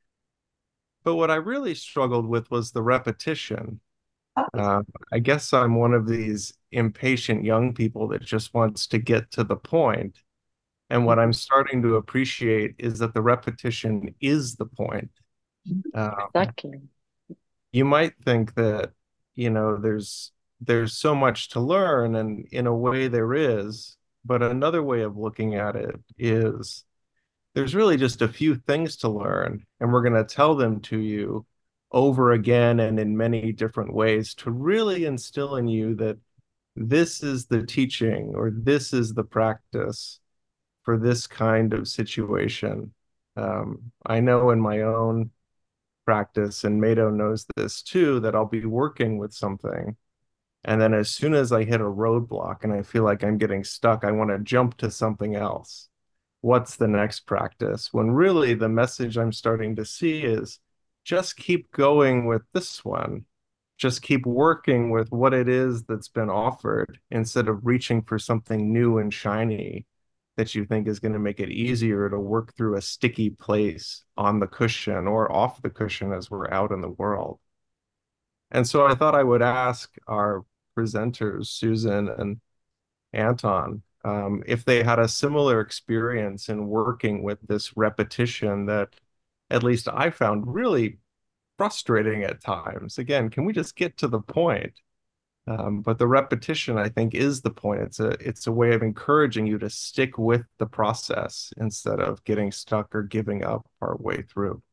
S12: but what I really struggled with was the repetition. Uh, I guess I'm one of these impatient young people that just wants to get to the point. And what I'm starting to appreciate is that the repetition is the point. Um,
S11: Exactly.
S12: you might think that, you know, there's there's so much to learn, and in a way there is, but another way of looking at it is there's really just a few things to learn, and we're going to tell them to you over again and in many different ways to really instill in you that this is the teaching or this is the practice for this kind of situation. Um, I know in my own practice, and Mado knows this too, that I'll be working with something. And then as soon as I hit a roadblock and I feel like I'm getting stuck, I want to jump to something else. What's the next practice? When really the message I'm starting to see is just keep going with this one. Just keep working with what it is that's been offered instead of reaching for something new and shiny that you think is going to make it easier to work through a sticky place on the cushion or off the cushion as we're out in the world. And so I thought I would ask our presenters, Susan and Anton, um, if they had a similar experience in working with this repetition that at least I found really frustrating at times. Again, can we just get to the point? Um, but the repetition, I think, is the point. It's a it's a way of encouraging you to stick with the process instead of getting stuck or giving up partway through.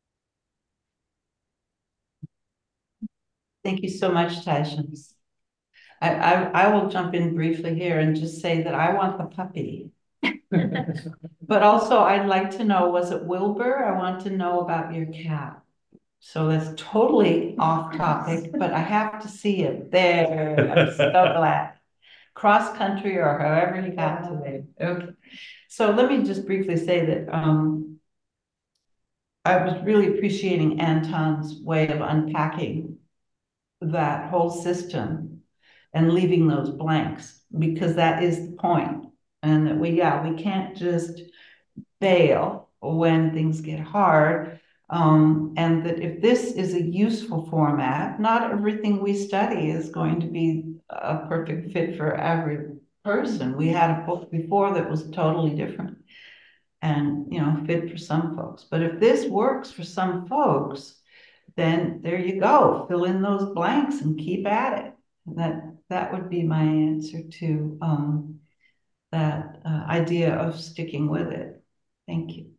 S3: Thank you so much, Taishans. I, I, I will jump in briefly here and just say that I want the puppy. But also I'd like to know, was it Wilbur? I want to know about your cat. So that's totally off topic, but I have to see it. There, I'm so glad. Cross country or however you got to it. Okay. So let me just briefly say that um, I was really appreciating Anton's way of unpacking that whole system and leaving those blanks, because that is the point. And that we, yeah, we can't just fail when things get hard. Um, and that if this is a useful format, not everything we study is going to be a perfect fit for every person. We had a book before that was totally different and, you know, fit for some folks. But if this works for some folks, then there you go, fill in those blanks and keep at it. That that would be my answer to um, that uh, idea of sticking with it. Thank you.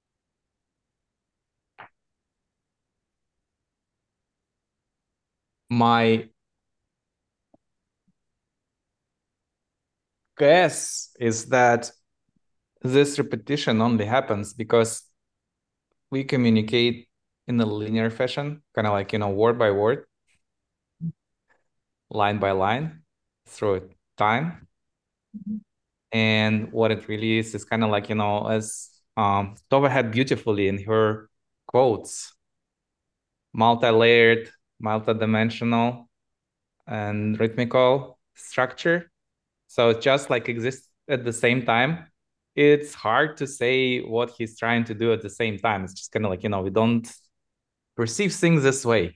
S2: My guess is that this repetition only happens because we communicate in a linear fashion, kind of like, you know, word by word, line by line, through time. Mm-hmm. And what it really is is kind of like, you know, as um, Tove had beautifully in her quotes, multi-layered, multi-dimensional, and rhythmical structure. So it just like exists at the same time. It's hard to say what he's trying to do at the same time. It's just kind of like, you know, we don't perceive things this way.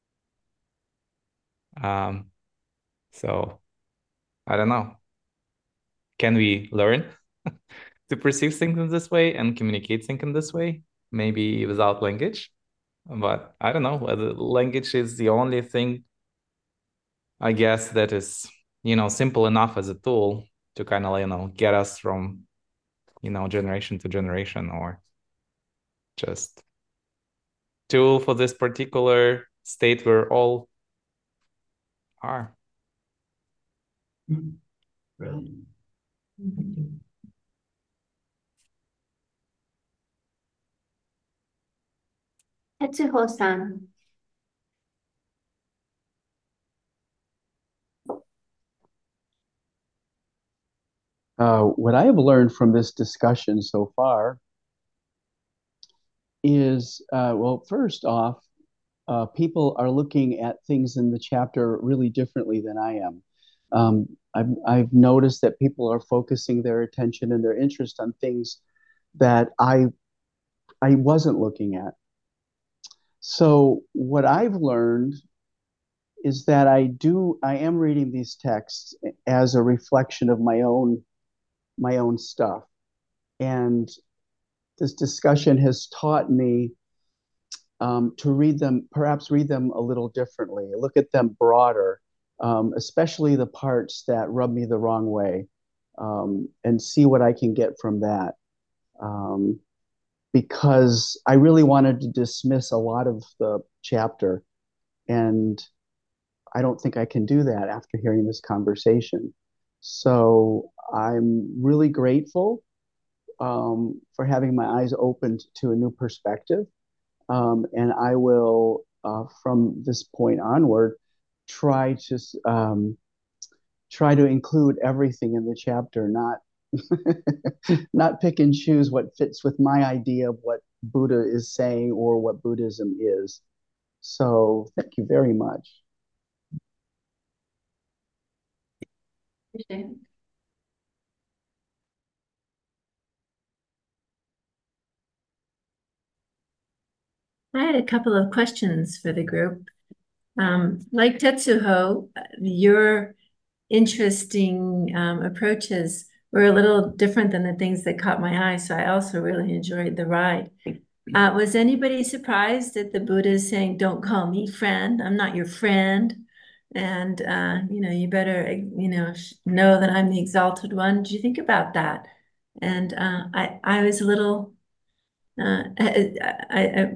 S2: Um, so I don't know. Can we learn to perceive things in this way and communicate things in this way? Maybe without language, but I don't know whether language is the only thing, I guess, that is, you know, simple enough as a tool to kind of, you know, get us from, you know, generation to generation, or just tool for this particular state we're all are.
S3: Brilliant.
S1: Tetsuho-san.
S13: Uh, what I have learned from this discussion so far is, uh, well, first off, uh, people are looking at things in the chapter really differently than I am. Um, I've, I've noticed that people are focusing their attention and their interest on things that I I wasn't looking at. So what I've learned is that I do I am reading these texts as a reflection of my own my own stuff. And this discussion has taught me um, to read them, perhaps read them a little differently, look at them broader, um, especially the parts that rub me the wrong way, um, and see what I can get from that. Um, because I really wanted to dismiss a lot of the chapter, and I don't think I can do that after hearing this conversation. So I'm really grateful um, for having my eyes opened to a new perspective. Um, and I will, uh, from this point onward, try to um, try to include everything in the chapter, not not pick and choose what fits with my idea of what Buddha is saying or what Buddhism is. So thank you very much.
S6: I had a couple of questions for the group. Um, like Tetsuho, your interesting um, approaches were a little different than the things that caught my eye, so I also really enjoyed the ride. Uh, was anybody surprised that the Buddha is saying, don't call me friend, I'm not your friend, and uh, you know, you better you know know that I'm the exalted one? Did you think about that? And uh, I, I was a little, uh, I, I, I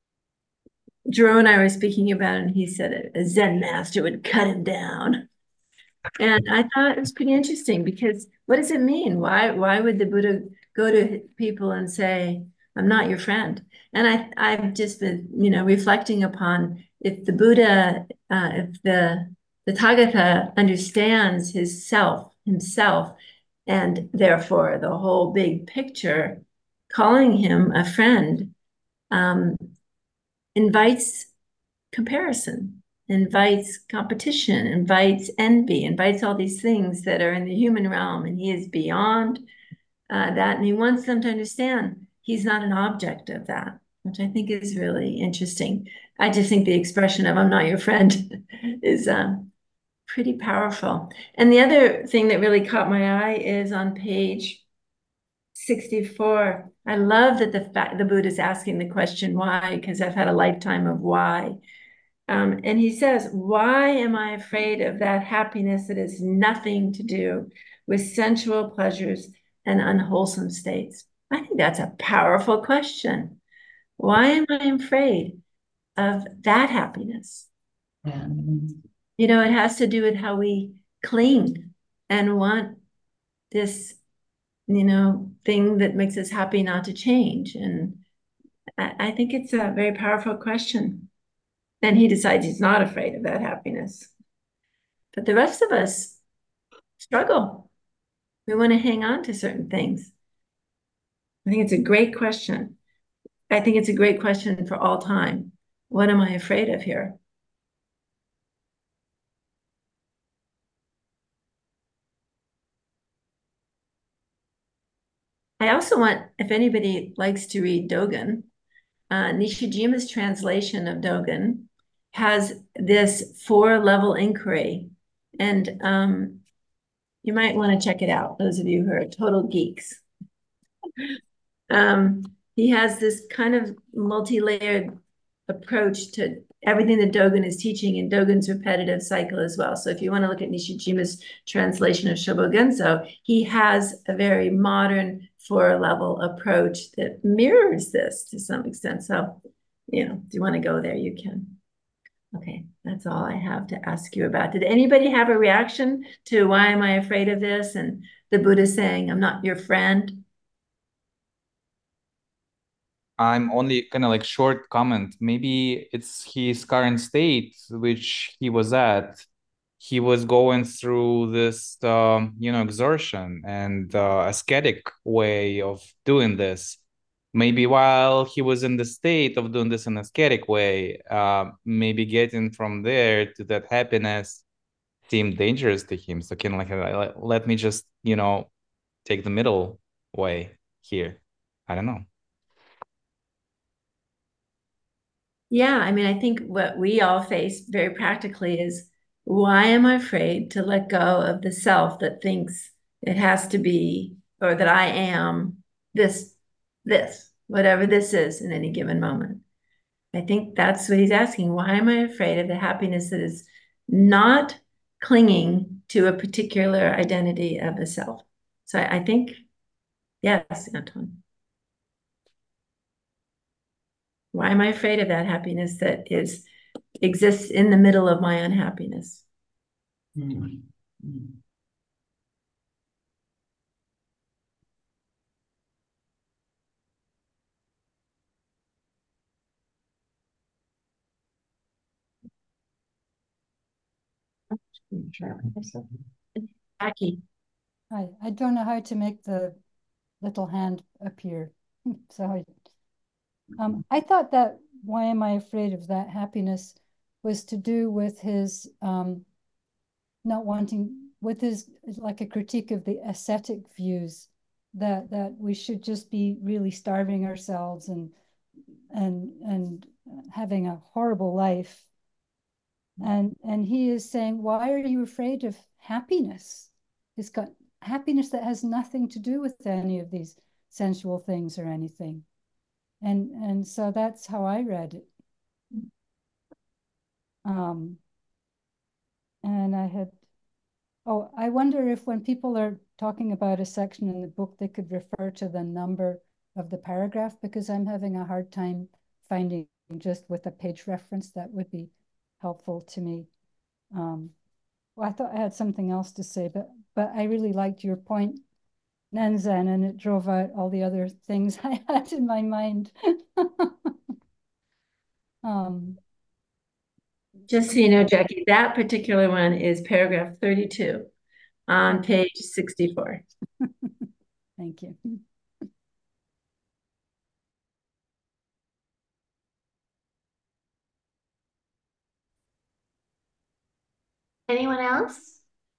S6: Jerome and I were speaking about it, and he said a Zen master would cut him down. And I thought it was pretty interesting, because what does it mean? Why why would the Buddha go to people and say, I'm not your friend? And I, I've just been, you know, reflecting upon, if the Buddha, uh, if the, the Tathagata understands his self, himself, and therefore the whole big picture, calling him a friend um, invites comparison, invites competition, invites envy, invites all these things that are in the human realm, and he is beyond uh, that, and he wants them to understand he's not an object of that, which I think is really interesting. I just think the expression of "I'm not your friend" is um, pretty powerful. And the other thing that really caught my eye is on page sixty-four. I love that the fact the Buddha is asking the question why, because I've had a lifetime of why. Um, and he says, why am I afraid of that happiness that has nothing to do with sensual pleasures and unwholesome states? I think that's a powerful question. Why am I afraid of that happiness?
S3: Yeah.
S6: You know, it has to do with how we cling and want this, you know, thing that makes us happy not to change. And I, I think it's a very powerful question. And he decides he's not afraid of that happiness. But the rest of us struggle. We want to hang on to certain things. I think it's a great question. I think it's a great question for all time. What am I afraid of here? I also want, if anybody likes to read Dogen, uh, Nishijima's translation of Dogen has this four-level inquiry. And um, you might want to check it out, those of you who are total geeks. Um, he has this kind of multi-layered approach to everything that Dogen is teaching in Dogen's repetitive cycle as well. So if you want to look at Nishijima's translation of Shobogenzo, he has a very modern four-level approach that mirrors this to some extent. So, you know, if you want to go there, you can. Okay, that's all I have to ask you about. Did anybody have a reaction to why am I afraid of this? And the Buddha saying, I'm not your friend.
S2: I'm only kind of like short comment. Maybe it's his current state, which he was at. He was going through this, um, you know, exertion and uh, ascetic way of doing this. Maybe while he was in the state of doing this in an ascetic way, uh, maybe getting from there to that happiness seemed dangerous to him. So kind of like, uh, let me just, you know, take the middle way here. I don't know.
S6: Yeah, I mean, I think what we all face very practically is, why am I afraid to let go of the self that thinks it has to be, or that I am this, this, whatever this is in any given moment? I think that's what he's asking. Why am I afraid of the happiness that is not clinging to a particular identity of a self? So I, I think, yes, Anton. Why am I afraid of that happiness that is exists in the middle of my unhappiness?
S3: Mm.
S6: Jackie.
S5: I, I don't know how to make the little hand appear. Sorry. Um, I thought that why am I afraid of that happiness was to do with his um, not wanting, with his like a critique of the ascetic views that that we should just be really starving ourselves and and and having a horrible life. And and he is saying, why are you afraid of happiness? It's got happiness that has nothing to do with any of these sensual things or anything. And and so that's how I read it. Um, and I had, oh, I wonder if when people are talking about a section in the book, they could refer to the number of the paragraph, because I'm having a hard time finding just with a page reference. That would be helpful to me. Um, well, I thought I had something else to say, but but I really liked your point, Nanzan, and it drove out all the other things I had in my mind. um,
S6: Just so you know, Jackie, that particular one is paragraph thirty-two on page sixty-four.
S5: Thank you.
S1: Anyone else?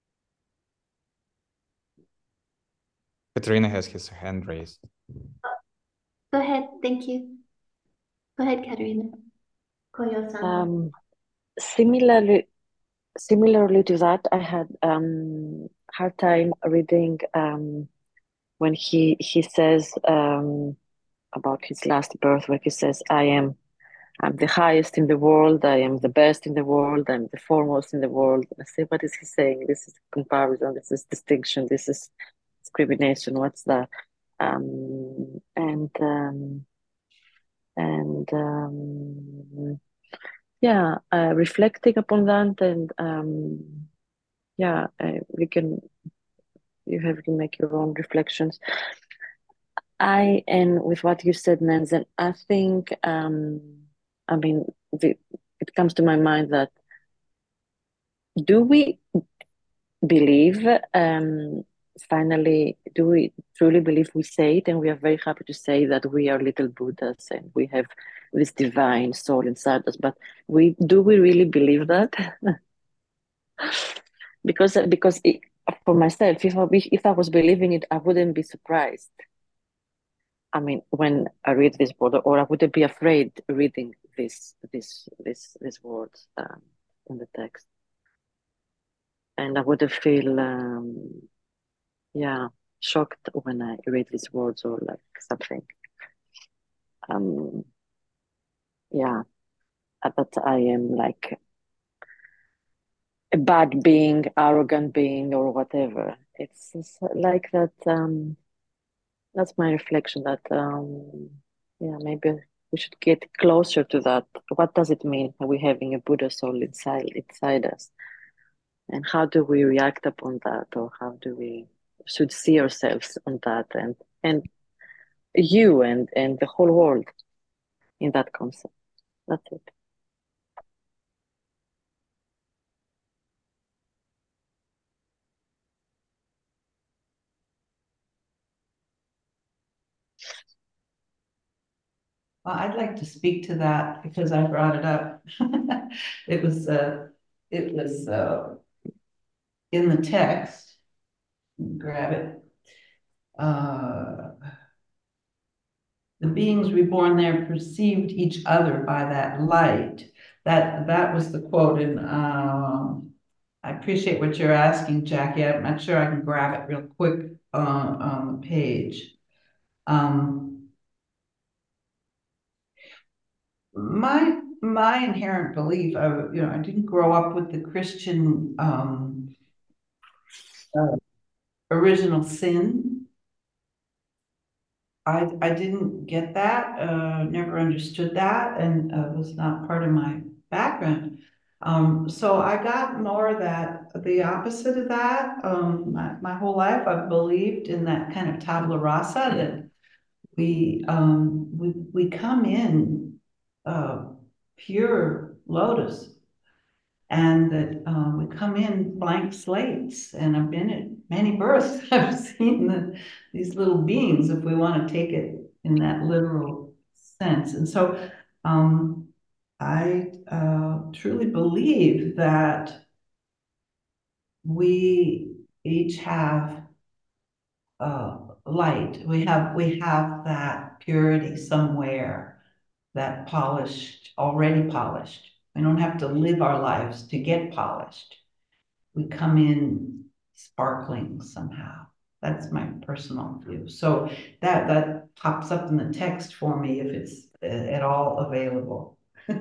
S2: Katerina has his hand raised.
S1: Go ahead. Thank you. Go ahead, Katerina. Koyo-san.
S11: Um, similarly, similarly to that, I had um hard time reading um when he he says um about his last birth, where he says, "I am, I'm the highest in the world. I am the best in the world. I'm the foremost in the world." I say, what is he saying? This is comparison. This is distinction. This is discrimination. What's that? Um, and um, and um, yeah, uh, reflecting upon that, and um, yeah, uh, we can. You have to make your own reflections. I and with what you said, Nanzen, I think. Um, I mean, the, it comes to my mind that do we believe, um, finally, do we truly believe we say it? And we are very happy to say that we are little Buddhas and we have this divine soul inside us. But we do we really believe that? because because it, for myself, if I, if I was believing it, I wouldn't be surprised. I mean, when I read this word, or I wouldn't be afraid reading this this this these words um, in the text, and I wouldn't feel um, yeah shocked when I read these words or like something. Um, yeah, that I am like a bad being, arrogant being, or whatever. It's, it's like that. Um, that's my reflection. That um, yeah, maybe we should get closer to that. What does it mean? Are we having a Buddha soul inside inside us? And how do we react upon that, or how do we should see ourselves on that, and and you and and the whole world? in that concept. That's it.
S3: Well, I'd like to speak to that because I brought it up. It was uh, it was uh, in the text. Grab it. Uh, the beings reborn there perceived each other by that light. That that was the quote, and um, I appreciate what you're asking, Jackie. I'm not sure I can grab it real quick on on the page. Um, my my inherent belief, I, you know, I didn't grow up with the Christian um, uh, original sin. I I didn't get that, uh, never understood that, and uh, was not part of my background. Um, so I got more that the opposite of that. Um, my, my whole life I've believed in that kind of tabula rasa, that we um, we we come in uh, pure lotus, and that um, we come in blank slates. And I've been at many births. I've seen the, these little beings, if we want to take it in that literal sense. And so um, I uh, truly believe that we each have uh, light. We have we have that purity somewhere, that polished, already polished. We don't have to live our lives to get polished. We come in sparkling somehow. That's my personal view. So that that pops up in the text for me if it's uh, at all available.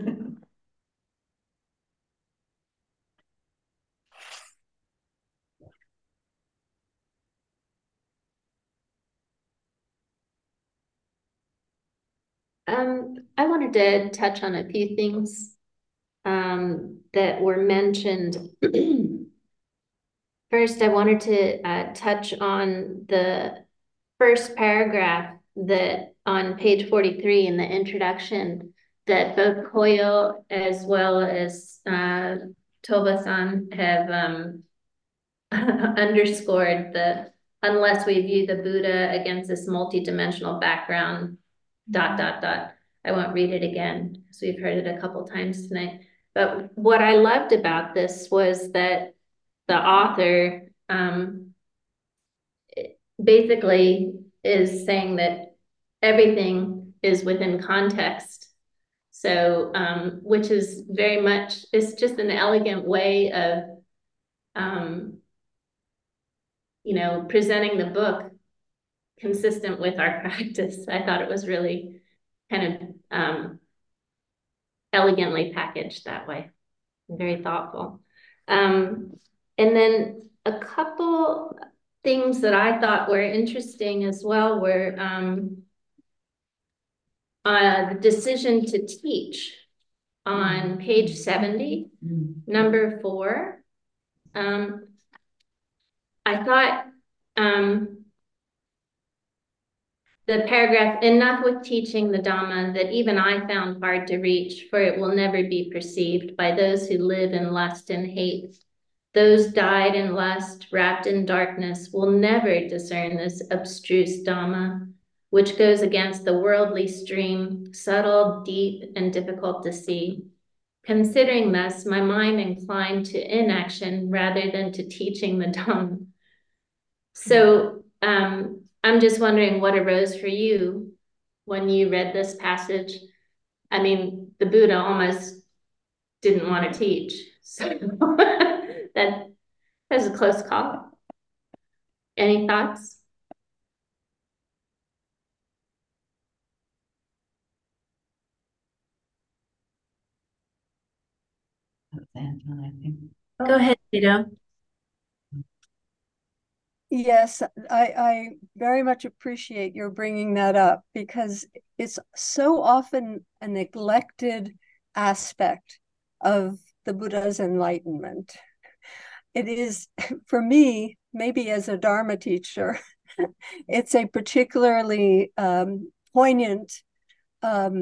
S1: Um, I wanted to touch on a few things um, that were mentioned. First, I wanted to uh, touch on the first paragraph that on page forty-three in the introduction, that both Koyo as well as uh, Toba-san have um, underscored the unless we view the Buddha against this multidimensional background, dot, dot, dot. I won't read it again because we've heard it a couple times tonight. But what I loved about this was that the author um, basically is saying that everything is within context. So, um, which is very much, it's just an elegant way of, um, you know, presenting the book consistent with our practice. I thought it was really kind of um, elegantly packaged that way. Very thoughtful. Um, and then a couple things that I thought were interesting as well were um, uh, the decision to teach on page seventy, number four. Um, I thought um, the paragraph, enough with teaching the Dhamma that even I found hard to reach, for it will never be perceived by those who live in lust and hate. Those died in lust, wrapped in darkness, will never discern this abstruse Dhamma, which goes against the worldly stream, subtle, deep, and difficult to see. Considering thus, my mind inclined to inaction rather than to teaching the Dhamma. So um, I'm just wondering what arose for you when you read this passage. I mean, the Buddha almost didn't want to teach. So that was a close call. Any thoughts?
S3: That's Anton, I think.
S6: Go ahead, Tito.
S8: Yes, I, I very much appreciate your bringing that up, because it's so often a neglected aspect of the Buddha's enlightenment. It is, for me, maybe as a Dharma teacher, it's a particularly um, poignant um,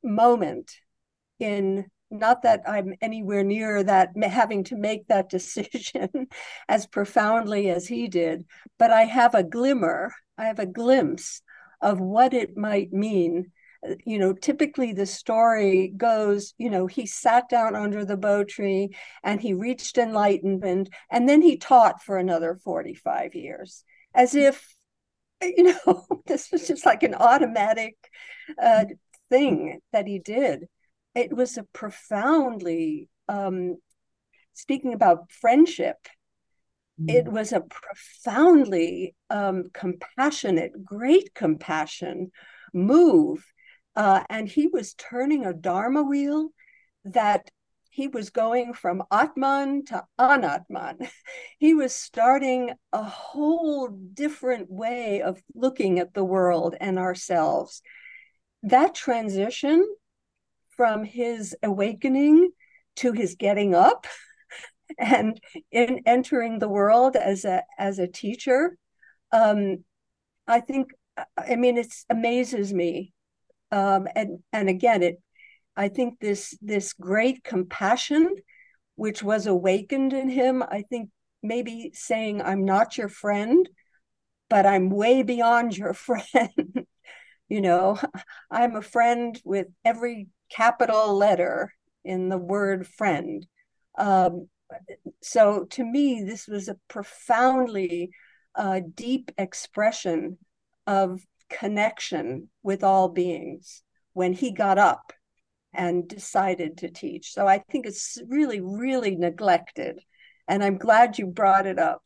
S8: moment in, not that I'm anywhere near that, having to make that decision as profoundly as he did, but I have a glimmer, I have a glimpse of what it might mean. You know, typically the story goes, you know, he sat down under the Bo tree and he reached enlightenment, and then he taught for another forty-five years, as if, you know, this was just like an automatic uh, thing that he did. It was a profoundly, um, speaking about friendship, it was a profoundly um, compassionate, great compassion move. Uh, and he was turning a Dharma wheel that he was going from Atman to Anatman. He was starting a whole different way of looking at the world and ourselves. That transition from his awakening to his getting up and in entering the world as a as a teacher, um, I think, I mean, it amazes me. Um, and and again, it I think this this great compassion, which was awakened in him, I think maybe saying, I'm not your friend, but I'm way beyond your friend. You know, I'm a friend with every capital letter in the word friend. Um, so to me, this was a profoundly uh, deep expression of connection with all beings when he got up and decided to teach. So I think it's really, really neglected. And I'm glad you brought it up.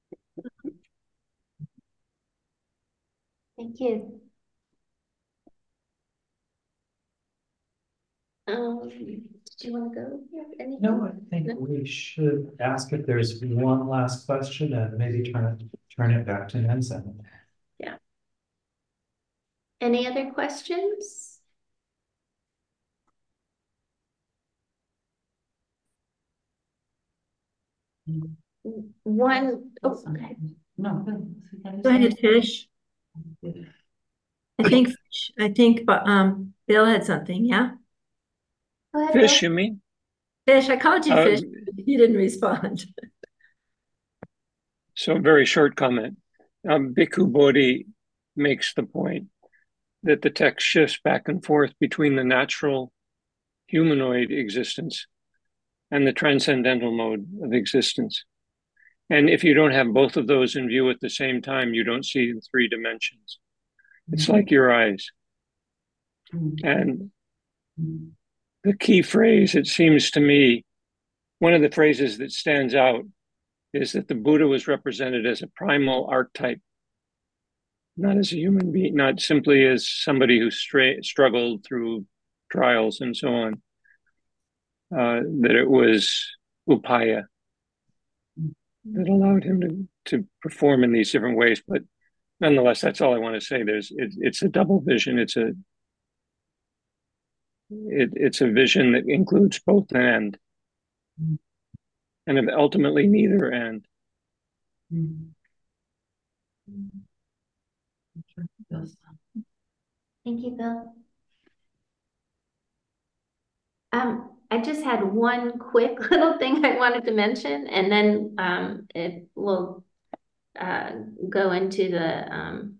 S1: Thank you. Um, did you want to go? Anything?
S14: No, I think no? we should ask if there's one last question and maybe turn it turn it back to Nansen.
S1: Yeah. Any other questions? One. Oh, okay.
S3: No.
S6: Go ahead, Fish. I think I think um Bill had something, yeah?
S1: Go ahead,
S9: Fish,
S1: Bill.
S9: you mean?
S6: Fish, I called you
S9: Uh,
S6: Fish. You didn't respond.
S9: So a very short comment. Um, Bhikkhu Bodhi makes the point that the text shifts back and forth between the natural humanoid existence and the transcendental mode of existence. And if you don't have both of those in view at the same time, you don't see the three dimensions. It's mm-hmm. like your eyes. Mm-hmm. And the key phrase, it seems to me, one of the phrases that stands out is that the Buddha was represented as a primal archetype, not as a human being, not simply as somebody who stra- struggled through trials and so on, uh, that it was upaya that allowed him to, to perform in these different ways. But nonetheless, that's all I want to say. There's it, it's a double vision. It's a it, it's a vision that includes both and, and ultimately neither and.
S1: Thank you, Bill. Um, I just had one quick little thing I wanted to mention, and then um, it will uh, go into the um,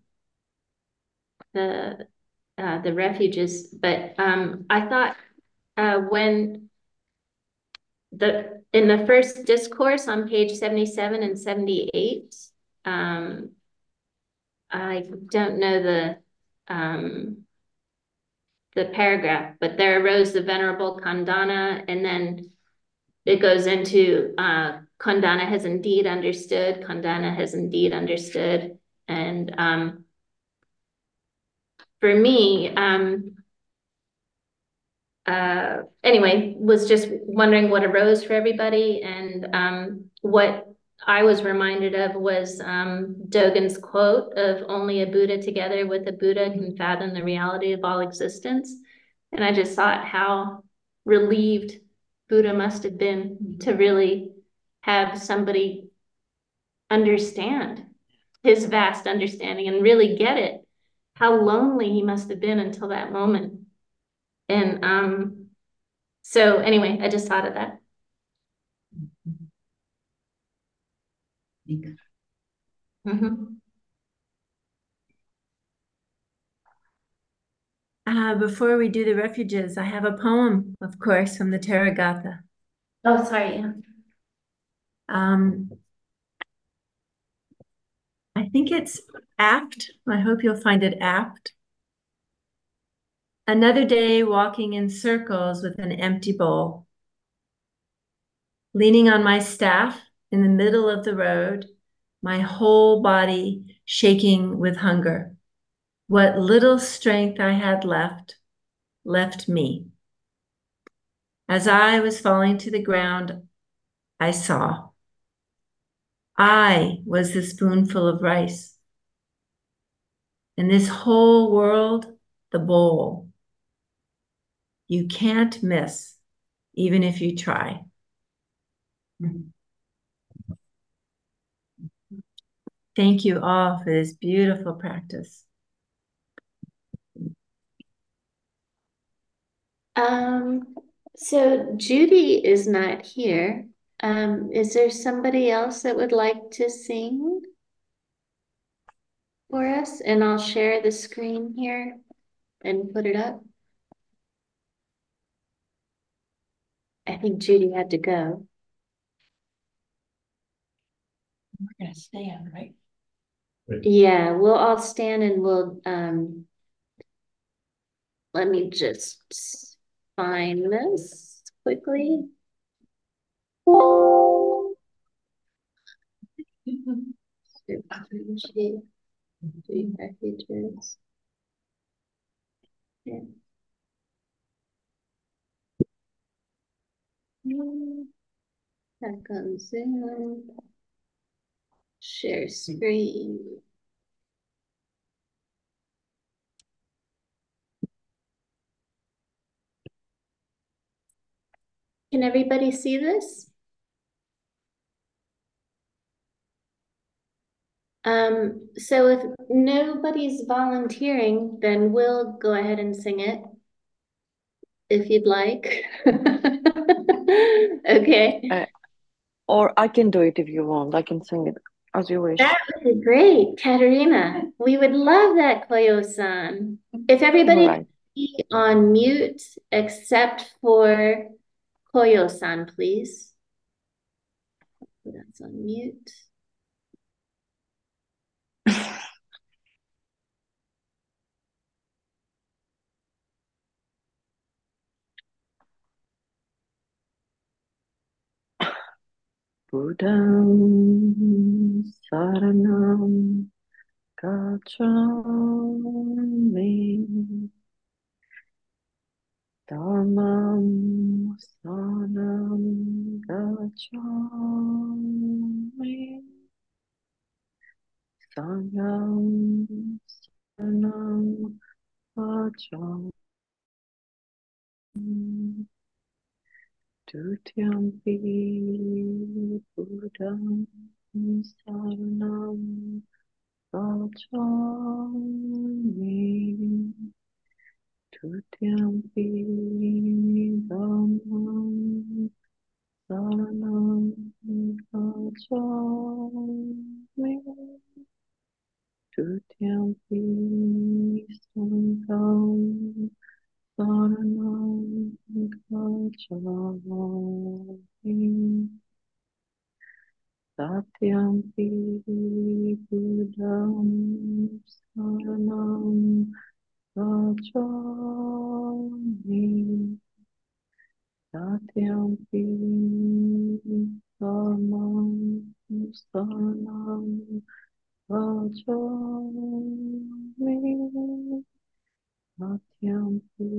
S1: the uh, the refuges. But um, I thought uh, when the in the first discourse on page seventy-seven and seventy-eight, um, I don't know the um, the paragraph, but there arose the Venerable Khandana, and then it goes into uh, Khandana has indeed understood, Khandana has indeed understood. And um, for me, um, uh, anyway, was just wondering what arose for everybody. And um, what I was reminded of was um, Dogen's quote of only a Buddha together with a Buddha can fathom the reality of all existence. And I just thought how relieved Buddha must have been to really have somebody understand his vast understanding and really get it, how lonely he must have been until that moment. And um, so anyway, I just thought of that. Mm-hmm.
S6: Uh, before we do the refuges, I have a poem, of course, from the Therigatha.
S1: Oh, sorry. Yeah.
S6: Um, I think it's apt. I hope you'll find it apt. Another day walking in circles with an empty bowl. Leaning on my staff in the middle of the road, my whole body shaking with hunger. What little strength I had left, left me. As I was falling to the ground, I saw. I was the spoonful of rice. And this whole world, the bowl. You can't miss, even if you try. Thank you all for this beautiful practice.
S1: Um, so Judy is not here. Um, is there somebody else that would like to sing for us? And I'll share the screen here and put it up. I think Judy had to go.
S15: We're gonna stand, right?
S1: Yeah, we'll all stand and we'll, um, let me just find this quickly. Three packages. Yeah. Back on Zoom. Share screen. Can everybody see this? Um, so if nobody's volunteering, then we'll go ahead and sing it if you'd like. Okay.
S11: Uh, or I can do it if you want. I can sing it as you wish.
S1: That would be great, Katerina. We would love that, Koyo-san. If everybody
S11: Right.
S1: can be on mute except for Koyo-san, please. That's on mute.
S11: Buddham Saranam Gacchami Dhammam Saranam Gacchami Sangham Saranam Gacchami Dutiyampi Buddham Saranam Gacchami Dutiyampi Dhammam Saranam Gacchami Dutiyampi Sangham Saranam Gacchami Satyampi Buddham Saranam Gacchami Satyampi Dhammam Saranam Gacchami Satyampi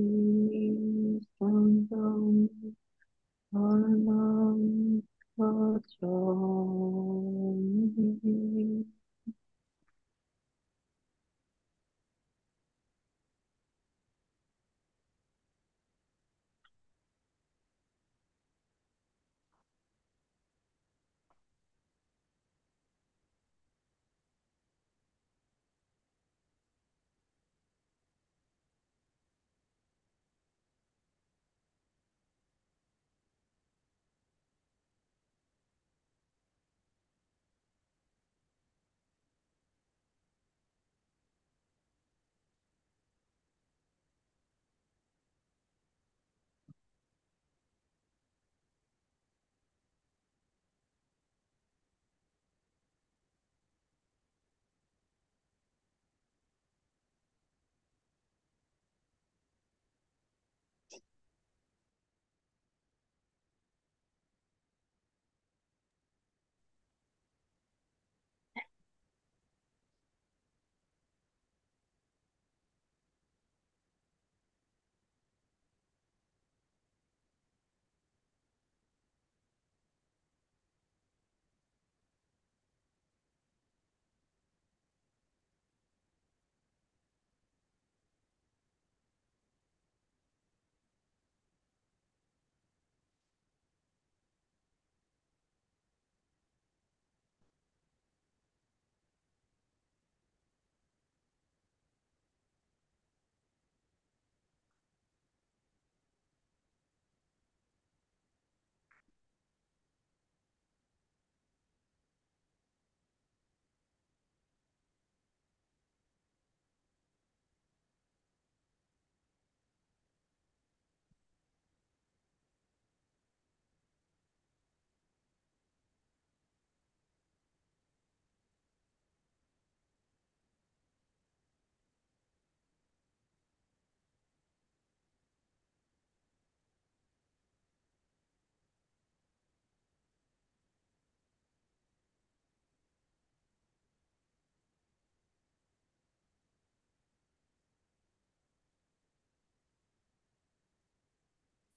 S11: Sangham Saranam Gacchami.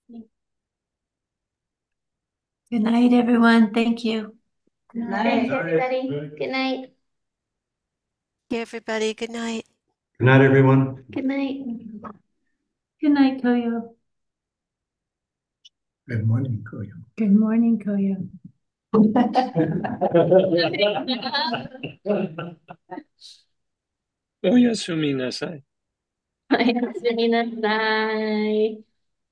S6: Good night, everyone. Thank you.
S3: Good
S1: Thanks,
S3: night.
S1: everybody. Good night.
S4: Yeah, everybody, good night.
S14: Good night, everyone.
S1: Good night.
S6: Good night, Koyo.
S16: Good morning, Koyo.
S6: Good morning, Koyo.
S9: Oh, Yasumi Nasai.
S1: Bye. Bye.